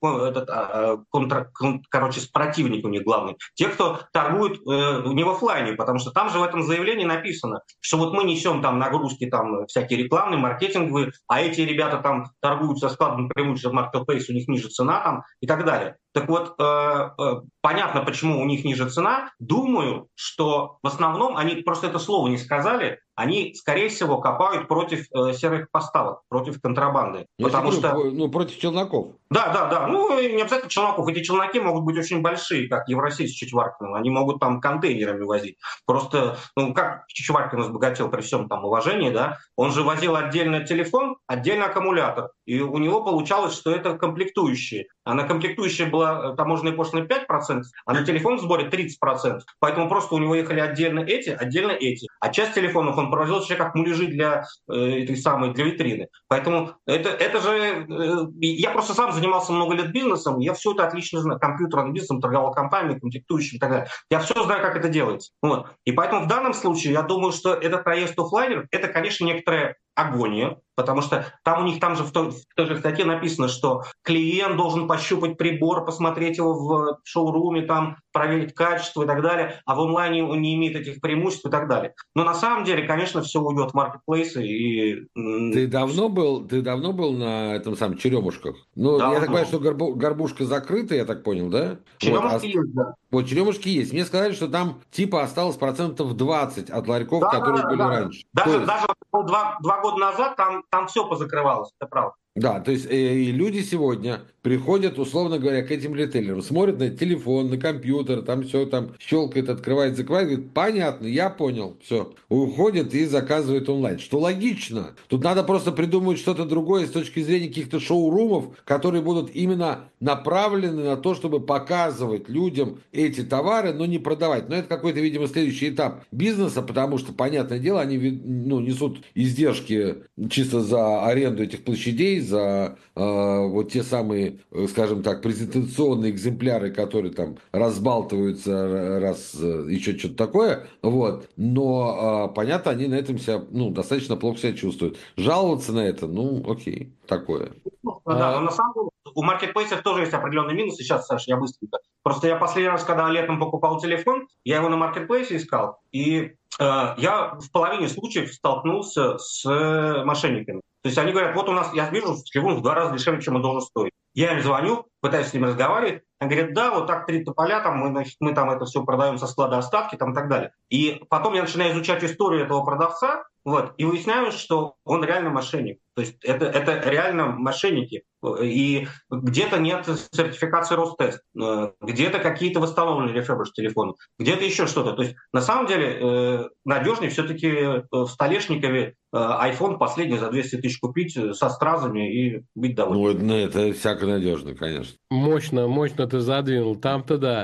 S3: противник у них главный, те, кто торгует не в оффлайне, потому что там же в этом заявлении написано, что вот мы несем там нагрузки там всякие рекламные, маркетинговые, а эти ребята там торгуют со складом напрямую через маркетплейс, у них ниже цена там и так далее. Так вот, понятно, почему у них ниже цена. Думаю, что в основном они просто это слово не сказали, они, скорее всего, копают против серых поставок, против контрабанды. Потому что...
S2: против челноков.
S3: Да. Ну, не обязательно челноков. Эти челноки могут быть очень большие, как Евросеть с Чичваркиным. Они могут там контейнерами возить. Просто, как Чичваркин разбогател при всем там уважении, да, он же возил отдельно телефон, отдельно аккумулятор. И у него получалось, что это комплектующие. А на комплектующие была таможенная пошлина 5%, а на телефон в сборе 30%. Поэтому просто у него ехали отдельно эти. А часть телефонов он провозил вообще как муляжи для для витрины. Поэтому это же... Я просто сам занимался много лет бизнесом, я все это отлично знаю. Компьютерным бизнесом, торговал компаниями, комплектующими и так далее. Я все знаю, как это делается. Вот. И поэтому в данном случае я думаю, что этот проезд оффлайнер, это, конечно, некоторая агония, потому что там же в той же статье написано, что клиент должен пощупать прибор, посмотреть его в шоуруме, там, проверить качество и так далее, а в онлайне он не имеет этих преимуществ и так далее. Но на самом деле, конечно, все уйдет в маркетплейсы.
S2: Ты давно был на этом самом Черемушках? Ну,
S3: Да,
S2: я так понимаю, что горбушка закрыта, я так понял, да?
S3: Черемушки есть, да.
S2: Вот Черемушки есть. Мне сказали, что там типа осталось 20% от ларьков, которые были раньше.
S3: Даже 2 года назад там все позакрывалось, это правда.
S2: Да, то есть и люди сегодня приходят, условно говоря, к этим ритейлерам, смотрят на телефон, на компьютер, там все там щелкает, открывает, закрывает, говорит, понятно, я понял, все. Уходит и заказывает онлайн. Что логично. Тут надо просто придумать что-то другое с точки зрения каких-то шоурумов, которые будут именно направлены на то, чтобы показывать людям эти товары, но не продавать. Но это какой-то, видимо, следующий этап бизнеса, потому что, понятное дело, они несут издержки чисто за аренду этих площадей, за вот те самые, скажем так, презентационные экземпляры, которые там разбалтываются, еще что-то такое, вот. Но, понятно, они на этом себя, достаточно плохо себя чувствуют. Жаловаться на это, окей, такое.
S3: Да, но на самом деле у маркетплейсов тоже есть определенный минус. Сейчас, Саша, я быстренько. Просто я последний раз, когда летом покупал телефон, я его на маркетплейсе искал, и я в половине случаев столкнулся с мошенниками. То есть они говорят, вот у нас, я вижу, телефон в 2 раза дешевле, чем он должен стоить. Я им звоню, пытаюсь с ними разговаривать. Они говорят, да, вот так 3 тополя, там, мы там это все продаем со склада остатки там, и так далее. И потом я начинаю изучать историю этого продавца, вот, и выясняю, что он реально мошенник. То есть это реально мошенники. И где-то нет сертификации Ростест, где-то какие-то восстановленные рефербыш телефоны, где-то еще что-то. То есть на самом деле надежнее все-таки в Столешникове iPhone последний за 200 тысяч купить со стразами и быть довольным.
S2: Ну, это всяко надежно, конечно.
S1: Мощно ты задвинул, там-то да.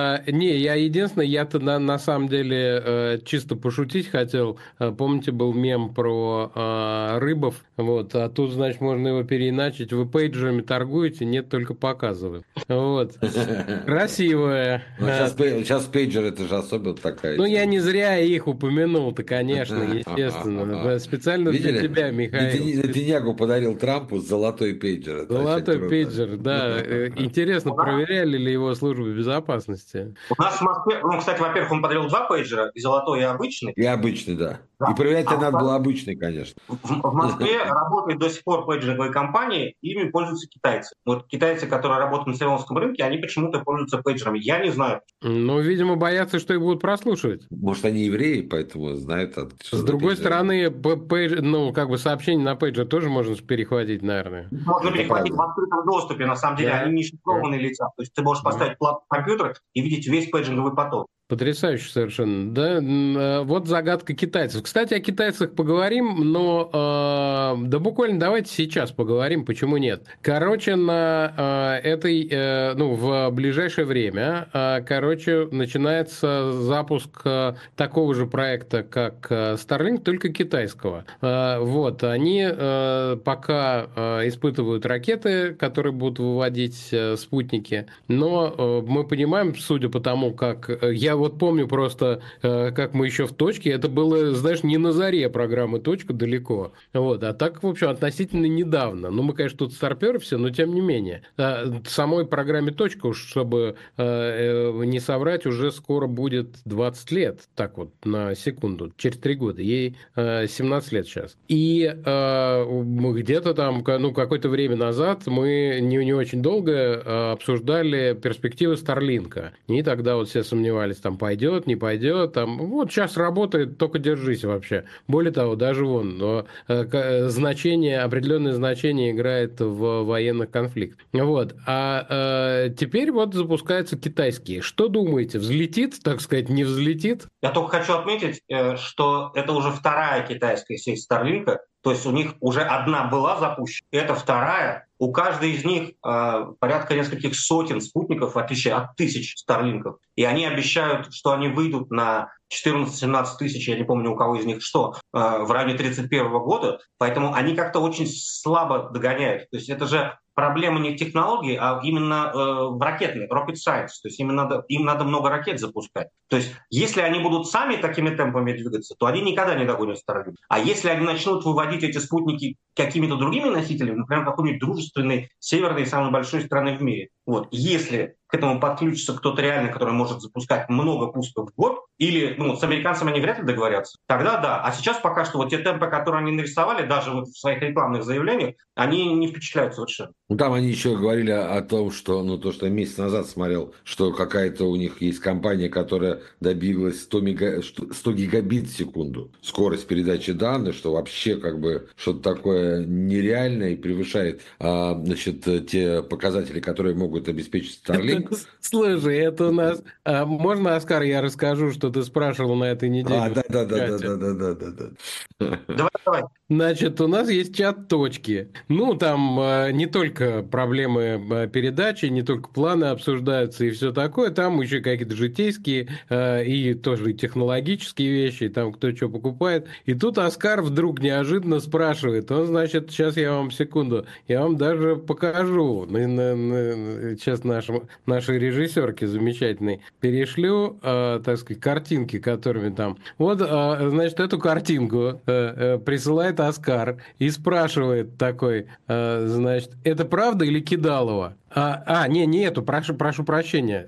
S1: Я единственное, я-то на самом деле чисто пошутить хотел. Помните, был мем про рыбов, вот, а тут, значит, можно его переиначить. Вы пейджерами торгуете, нет, только показываю. Вот. Красивая.
S2: Сейчас пейджер, это же особенно такая.
S1: Ну, я не зря их упомянул-то, конечно, естественно. Специально для тебя, Михаил.
S2: Нетаньяху подарил Трампу золотой пейджер.
S1: Золотой пейджер, да. Интересно, проверяли ли его службы безопасности?
S3: У нас в Москве, кстати, во-первых, он подарил 2 пейджера, и золотой, и обычный.
S2: И обычный, да. И проверять надо было обычный, конечно.
S3: В Москве работают до сих пор пейджинговые компании, ими пользуются китайцы. Вот китайцы, которые работают на цивиловском рынке, они почему-то пользуются пейджерами. Я не знаю.
S1: Ну, видимо, боятся, что их будут прослушивать.
S2: Может, они евреи, поэтому знают.
S1: С другой стороны, сообщение на пейджер тоже можно перехватить, наверное.
S3: Можно перехватить в открытом доступе, на самом деле. Они не шифрованные лица. То есть ты можешь поставить платный компьютер и видеть весь пейджинговый поток.
S1: Потрясающе совершенно. Да, вот загадка китайцев. Кстати, о китайцах поговорим, но да буквально давайте сейчас поговорим, почему нет. Короче, на ну, в ближайшее время, начинается запуск такого же проекта, как Starlink, только китайского. Вот, они пока испытывают ракеты, которые будут выводить спутники, но мы понимаем, судя по тому, как я вот помню просто, как мы еще в точке, это было, знаешь, не на заре программы «Точка», далеко. Вот, а так, в общем, относительно недавно. Ну, мы, конечно, тут старперы все, но тем не менее. Самой программе «Точка», уж чтобы не соврать, уже скоро будет 20 лет. Так вот, на секунду, через 3 года. Ей 17 лет сейчас. И где-то там, ну, какое-то время назад мы не очень долго обсуждали перспективы Старлинка. И тогда вот все сомневались, там пойдет, не пойдет. Там, вот сейчас работает, только держись вообще. Более того, даже определенное значение играет в военных конфликтах. Вот. А теперь вот запускаются китайские. Что думаете, взлетит, так сказать, не взлетит?
S3: Я только хочу отметить, что это уже вторая китайская сеть Старлинка. То есть у них уже одна была запущена, это вторая. У каждой из них порядка нескольких сотен спутников, в отличие от тысяч Старлинков. И они обещают, что они выйдут на 14-17 тысяч, я не помню, у кого из них что, в районе 1931 года. Поэтому они как-то очень слабо догоняют. То есть это же проблема не в технологии, а именно в ракетной, rocket science. То есть им надо много ракет запускать. То есть если они будут сами такими темпами двигаться, то они никогда не догонят Starlink. А если они начнут выводить эти спутники какими-то другими носителями, например, какой-нибудь дружественной, северной, самой большой страны в мире, вот, если к этому подключится кто-то реально, который может запускать много пусков в год, или с американцами они вряд ли договорятся, тогда да. А сейчас пока что вот те темпы, которые они нарисовали, даже вот в своих рекламных заявлениях, они не впечатляют совершенно.
S2: Ну, там они еще говорили о том, что, то, что я месяц назад смотрел, что какая-то у них есть компания, которая добилась 100 гигабит в секунду скорость передачи данных, что вообще как бы что-то такое нереальное и превышает, те показатели, которые могут обеспечить Starlink.
S1: Слушай, это у нас... Можно, Оскар, я расскажу, что ты спрашивал на этой неделе?
S2: Да.
S3: Давай.
S1: Значит, у нас есть чат «Точки». Ну, там не только проблемы передачи, не только планы обсуждаются и все такое, там еще какие-то житейские и тоже технологические вещи, и там кто что покупает. И тут Оскар вдруг неожиданно спрашивает, он, значит, сейчас я вам секунду, я вам даже покажу, сейчас нашей режиссерке замечательной перешлю, так сказать, картинки, которыми там... Вот, значит, эту картинку присылает Оскар и спрашивает такой, значит, это правда или кидалово? Не эту, прошу прощения.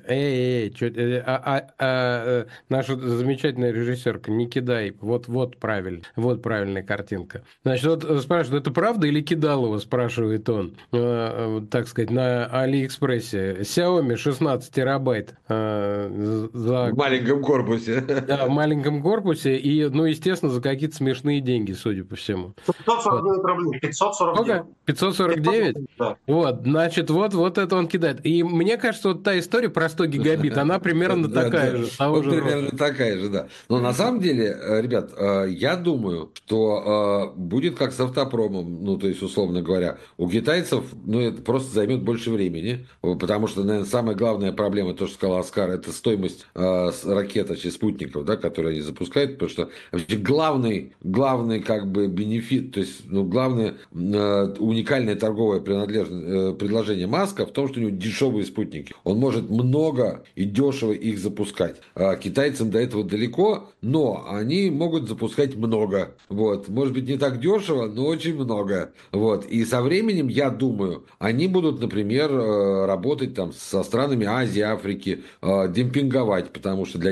S1: Наша замечательная режиссерка, не кидай. Вот правильно. Вот правильная картинка. Значит, вот спрашивают, это правда или кидалово, спрашивает он, так сказать, на Алиэкспрессе. Xiaomi 16 терабайт.
S2: В маленьком корпусе.
S1: Да, в маленьком корпусе. И, естественно, за какие-то смешные деньги, судя по всему.
S3: 549 рублей. 549.
S1: 549?
S3: Да.
S1: Вот, значит, вот это он кидает. И мне кажется, вот та история про 100 гигабит, она примерно такая же.
S2: Примерно такая же, да. Но на самом деле, ребят, я думаю, что будет как с автопромом, то есть, условно говоря, у китайцев, это просто займет больше времени, потому что, наверное, самая главная проблема, то, что сказал Оскар, это стоимость ракет, спутников, да, которые они запускают, потому что вообще главный как бы бенефит, то есть, главное уникальное торговое предложение Маска в том, что у него дешевые спутники. Он может много и дешево их запускать. Китайцам до этого далеко, но они могут запускать много. Вот. Может быть, не так дешево, но очень много. Вот. И со временем, я думаю, они будут, например, работать там со странами Азии, Африки, демпинговать, потому что для них это еще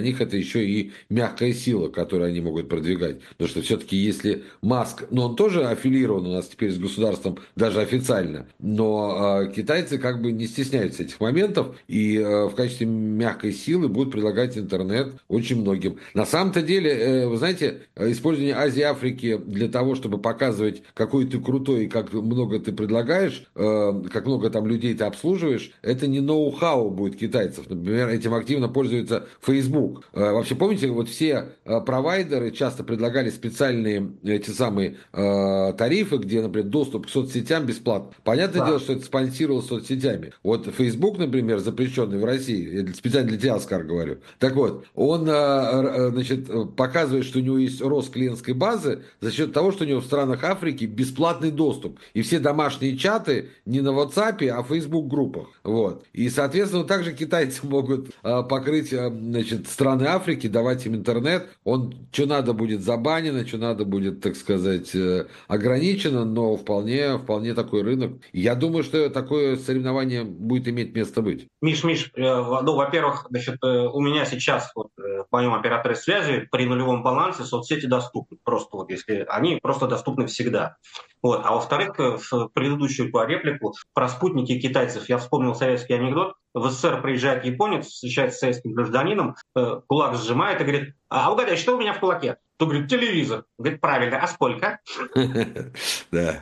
S2: еще и мягкая сила, которую они могут продвигать. Потому что все-таки если Маск, ну он тоже аффилирован у нас теперь с государством, даже официально, но китайцы как бы не стесняются этих моментов и в качестве мягкой силы будут предлагать интернет очень многим. На самом-то деле, вы знаете, использование Азии и Африки для того, чтобы показывать, какой ты крутой и как много ты предлагаешь, как много там людей ты обслуживаешь, это не ноу-хау будет китайцев. Например, этим активно пользуется Facebook. Вообще, помните, вот все провайдеры часто предлагали специальные эти самые тарифы, где, например, доступ к соцсетям бесплатно. Понятное дело, что это спонсировалось соцсетями. Вот Facebook, например, запрещенный в России, я специально для тебя, Оскар, говорю. Так вот, он, значит, показывает, что у него есть рост клиентской базы за счет того, что у него в странах Африки бесплатный доступ. И все домашние чаты не на WhatsApp, а в Facebook-группах. Вот. И, соответственно, также китайцы могут покрыть, значит, страны Африки, давать им интернет. Он, что надо, будет забанено, что надо будет, так сказать, ограничено, но вполне такой рынок. Я думаю, что такое соревнование будет иметь место быть.
S3: Миш, ну, во-первых, значит, у меня сейчас вот, в моем операторе связи при нулевом балансе соцсети доступны. Просто вот если они просто доступны всегда. Вот. А во-вторых, в предыдущую реплику про спутники китайцев я вспомнил советский анекдот. В СССР приезжает японец, встречается с советским гражданином, кулак сжимает и говорит: а угадай, что у меня в кулаке? То говорит: телевизор. Говорит: правильно, а сколько?
S2: Да.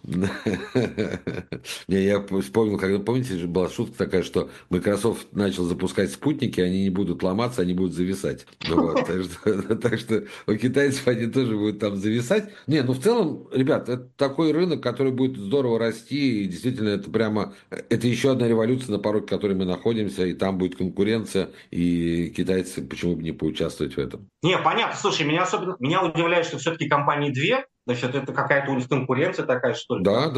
S2: Я вспомнил, когда, помните, же была шутка такая, что Microsoft начал запускать спутники, они не будут ломаться, они будут зависать. Так что у китайцев они тоже будут там зависать. Не, ну в целом, ребят, это такой рынок, который будет здорово расти, и действительно это прямо, это еще одна революция, на пороге которой мы находимся, и там будет конкуренция, и китайцы почему бы не поучаствовать в этом?
S3: Не, понятно. Слушай, меня удивляет, что все-таки компании две. Значит, это какая-то у них конкуренция такая, что ли?
S2: Да.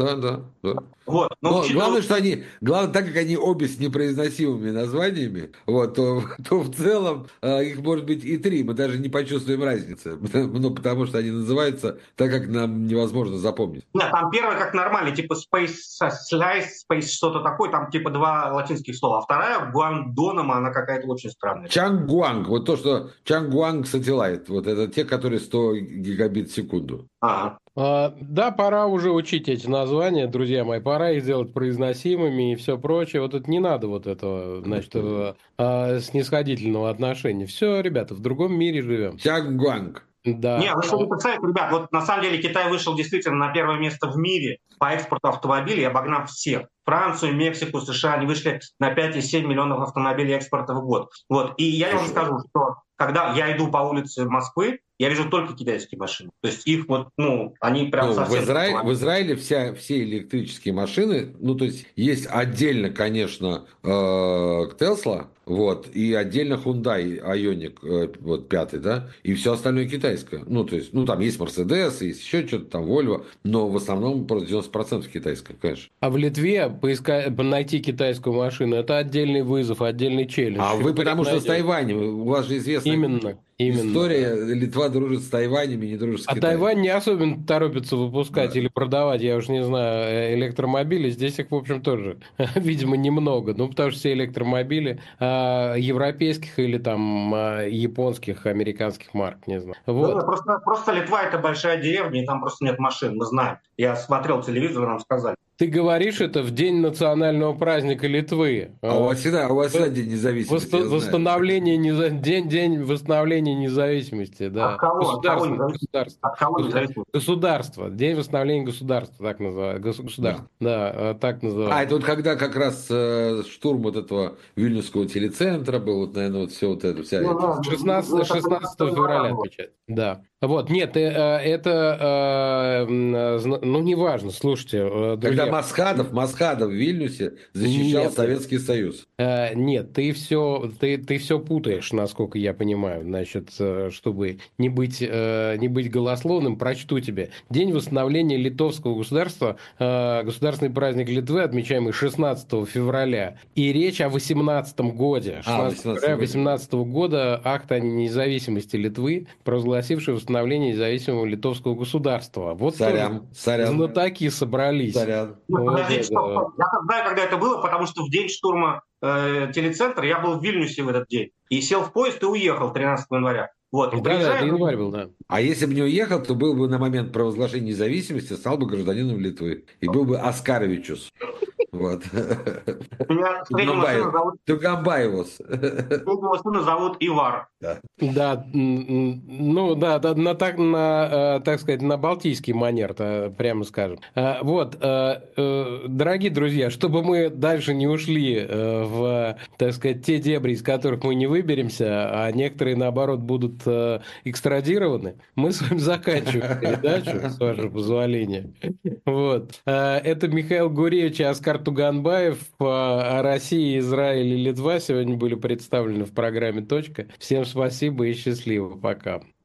S3: Вот.
S2: Но главное, что так как они обе с непроизносимыми названиями, вот, то в целом их может быть и три, мы даже не почувствуем разницы, ну, потому что они называются так, как нам невозможно запомнить.
S3: Да, там первая как нормально, типа Space Slice, Space что-то такое, там типа два латинских слова, а вторая Гуандонома, она какая-то очень странная.
S2: Чангуанг, вот то, что Чангуанг Satellite, вот это те, которые 100 гигабит в секунду.
S3: Ага.
S1: Да, пора уже учить эти названия, друзья мои, пора их делать произносимыми и все прочее. Вот это не надо вот этого, значит, снисходительного отношения. Все, ребята, в другом мире живем.
S2: Чангуанг.
S1: Да.
S3: Не, вы что не представляете, ребят, вот на самом деле Китай вышел действительно на первое место в мире по экспорту автомобилей, обогнав всех. Францию, Мексику, США, они вышли на 5,7 миллионов автомобилей экспорта в год. Вот. И я вам скажу, что когда я иду по улице Москвы, я вижу только китайские машины. То есть их вот, ну, они прям совсем...
S2: В Израиле все электрические машины, ну, то есть есть отдельно, конечно, Tesla, вот, и отдельно Hyundai Ioniq, вот, 5, да, и все остальное китайское. Ну, то есть, ну, там есть Mercedes, есть еще что-то там, Volvo, но в основном просто 90% китайское, конечно.
S1: А в Литве найти китайскую машину – это отдельный вызов, отдельный челлендж.
S2: А вы потому что с Тайванем, у вас же известная история, Литва дружит с Тайванями, не дружит с Китаем.
S1: А Тайвань не особенно торопится выпускать или продавать, я уж не знаю, электромобили. Здесь их, в общем, тоже, видимо, немного. Ну, потому что все электромобили европейских или там японских, американских марок, не знаю. Вот.
S3: Да, просто Литва – это большая деревня, и там просто нет машин, мы знаем. Я смотрел телевизор, нам сказали.
S1: Ты говоришь это в день национального праздника Литвы.
S2: А у вас всегда День независимости.
S1: День восстановления независимости, да.
S3: От кого?
S1: Государство. День восстановления государства, так называют. Государство. Да, так называют.
S2: А это вот когда как раз штурм вот этого Вильнюсского телецентра был, вот, наверное, вот все вот это, вся эта...
S1: 16 февраля отмечать. Да. Вот, нет, это, ну, неважно, слушайте, друзья.
S2: Когда Масхадов в Вильнюсе защищал Советский Союз.
S1: Нет, ты все путаешь, насколько я понимаю. Значит, чтобы не быть голословным, прочту тебе. День восстановления литовского государства, государственный праздник Литвы, отмечаемый 16 февраля. И речь о 18-м годе. 16 февраля 18 года акт о независимости Литвы, провозгласивший восстановление независимого литовского государства. Вот
S2: сорян.
S1: Знатоки собрались.
S2: Сорян.
S3: Подождите, я знаю, когда это было, потому что в день штурма телецентр, я был в Вильнюсе в этот день. И сел в поезд и уехал 13 января. Вот, и
S1: Да, это
S3: приезжаю,
S1: январь был, да.
S2: А если бы не уехал, то был бы на момент провозглашения независимости, стал бы гражданином Литвы. И был бы Оскаровичус. Вот.
S3: меня
S2: Тугамбаевус.
S3: среднего сына зовут Ивар.
S2: Да.
S1: Да, ну да, так сказать, на балтийский манер, прямо скажем. Вот, дорогие друзья, чтобы мы дальше не ушли в, так сказать, те дебри, из которых мы не выберемся, а некоторые, наоборот, будут экстрадированы, мы с вами заканчиваем передачу, с вашего позволения. Вот. Это Михаил Гуревич и Оскар Туганбаев. Россия, Израиль и Литва сегодня были представлены в программе «Точка». Всем спасибо и счастливо. Пока.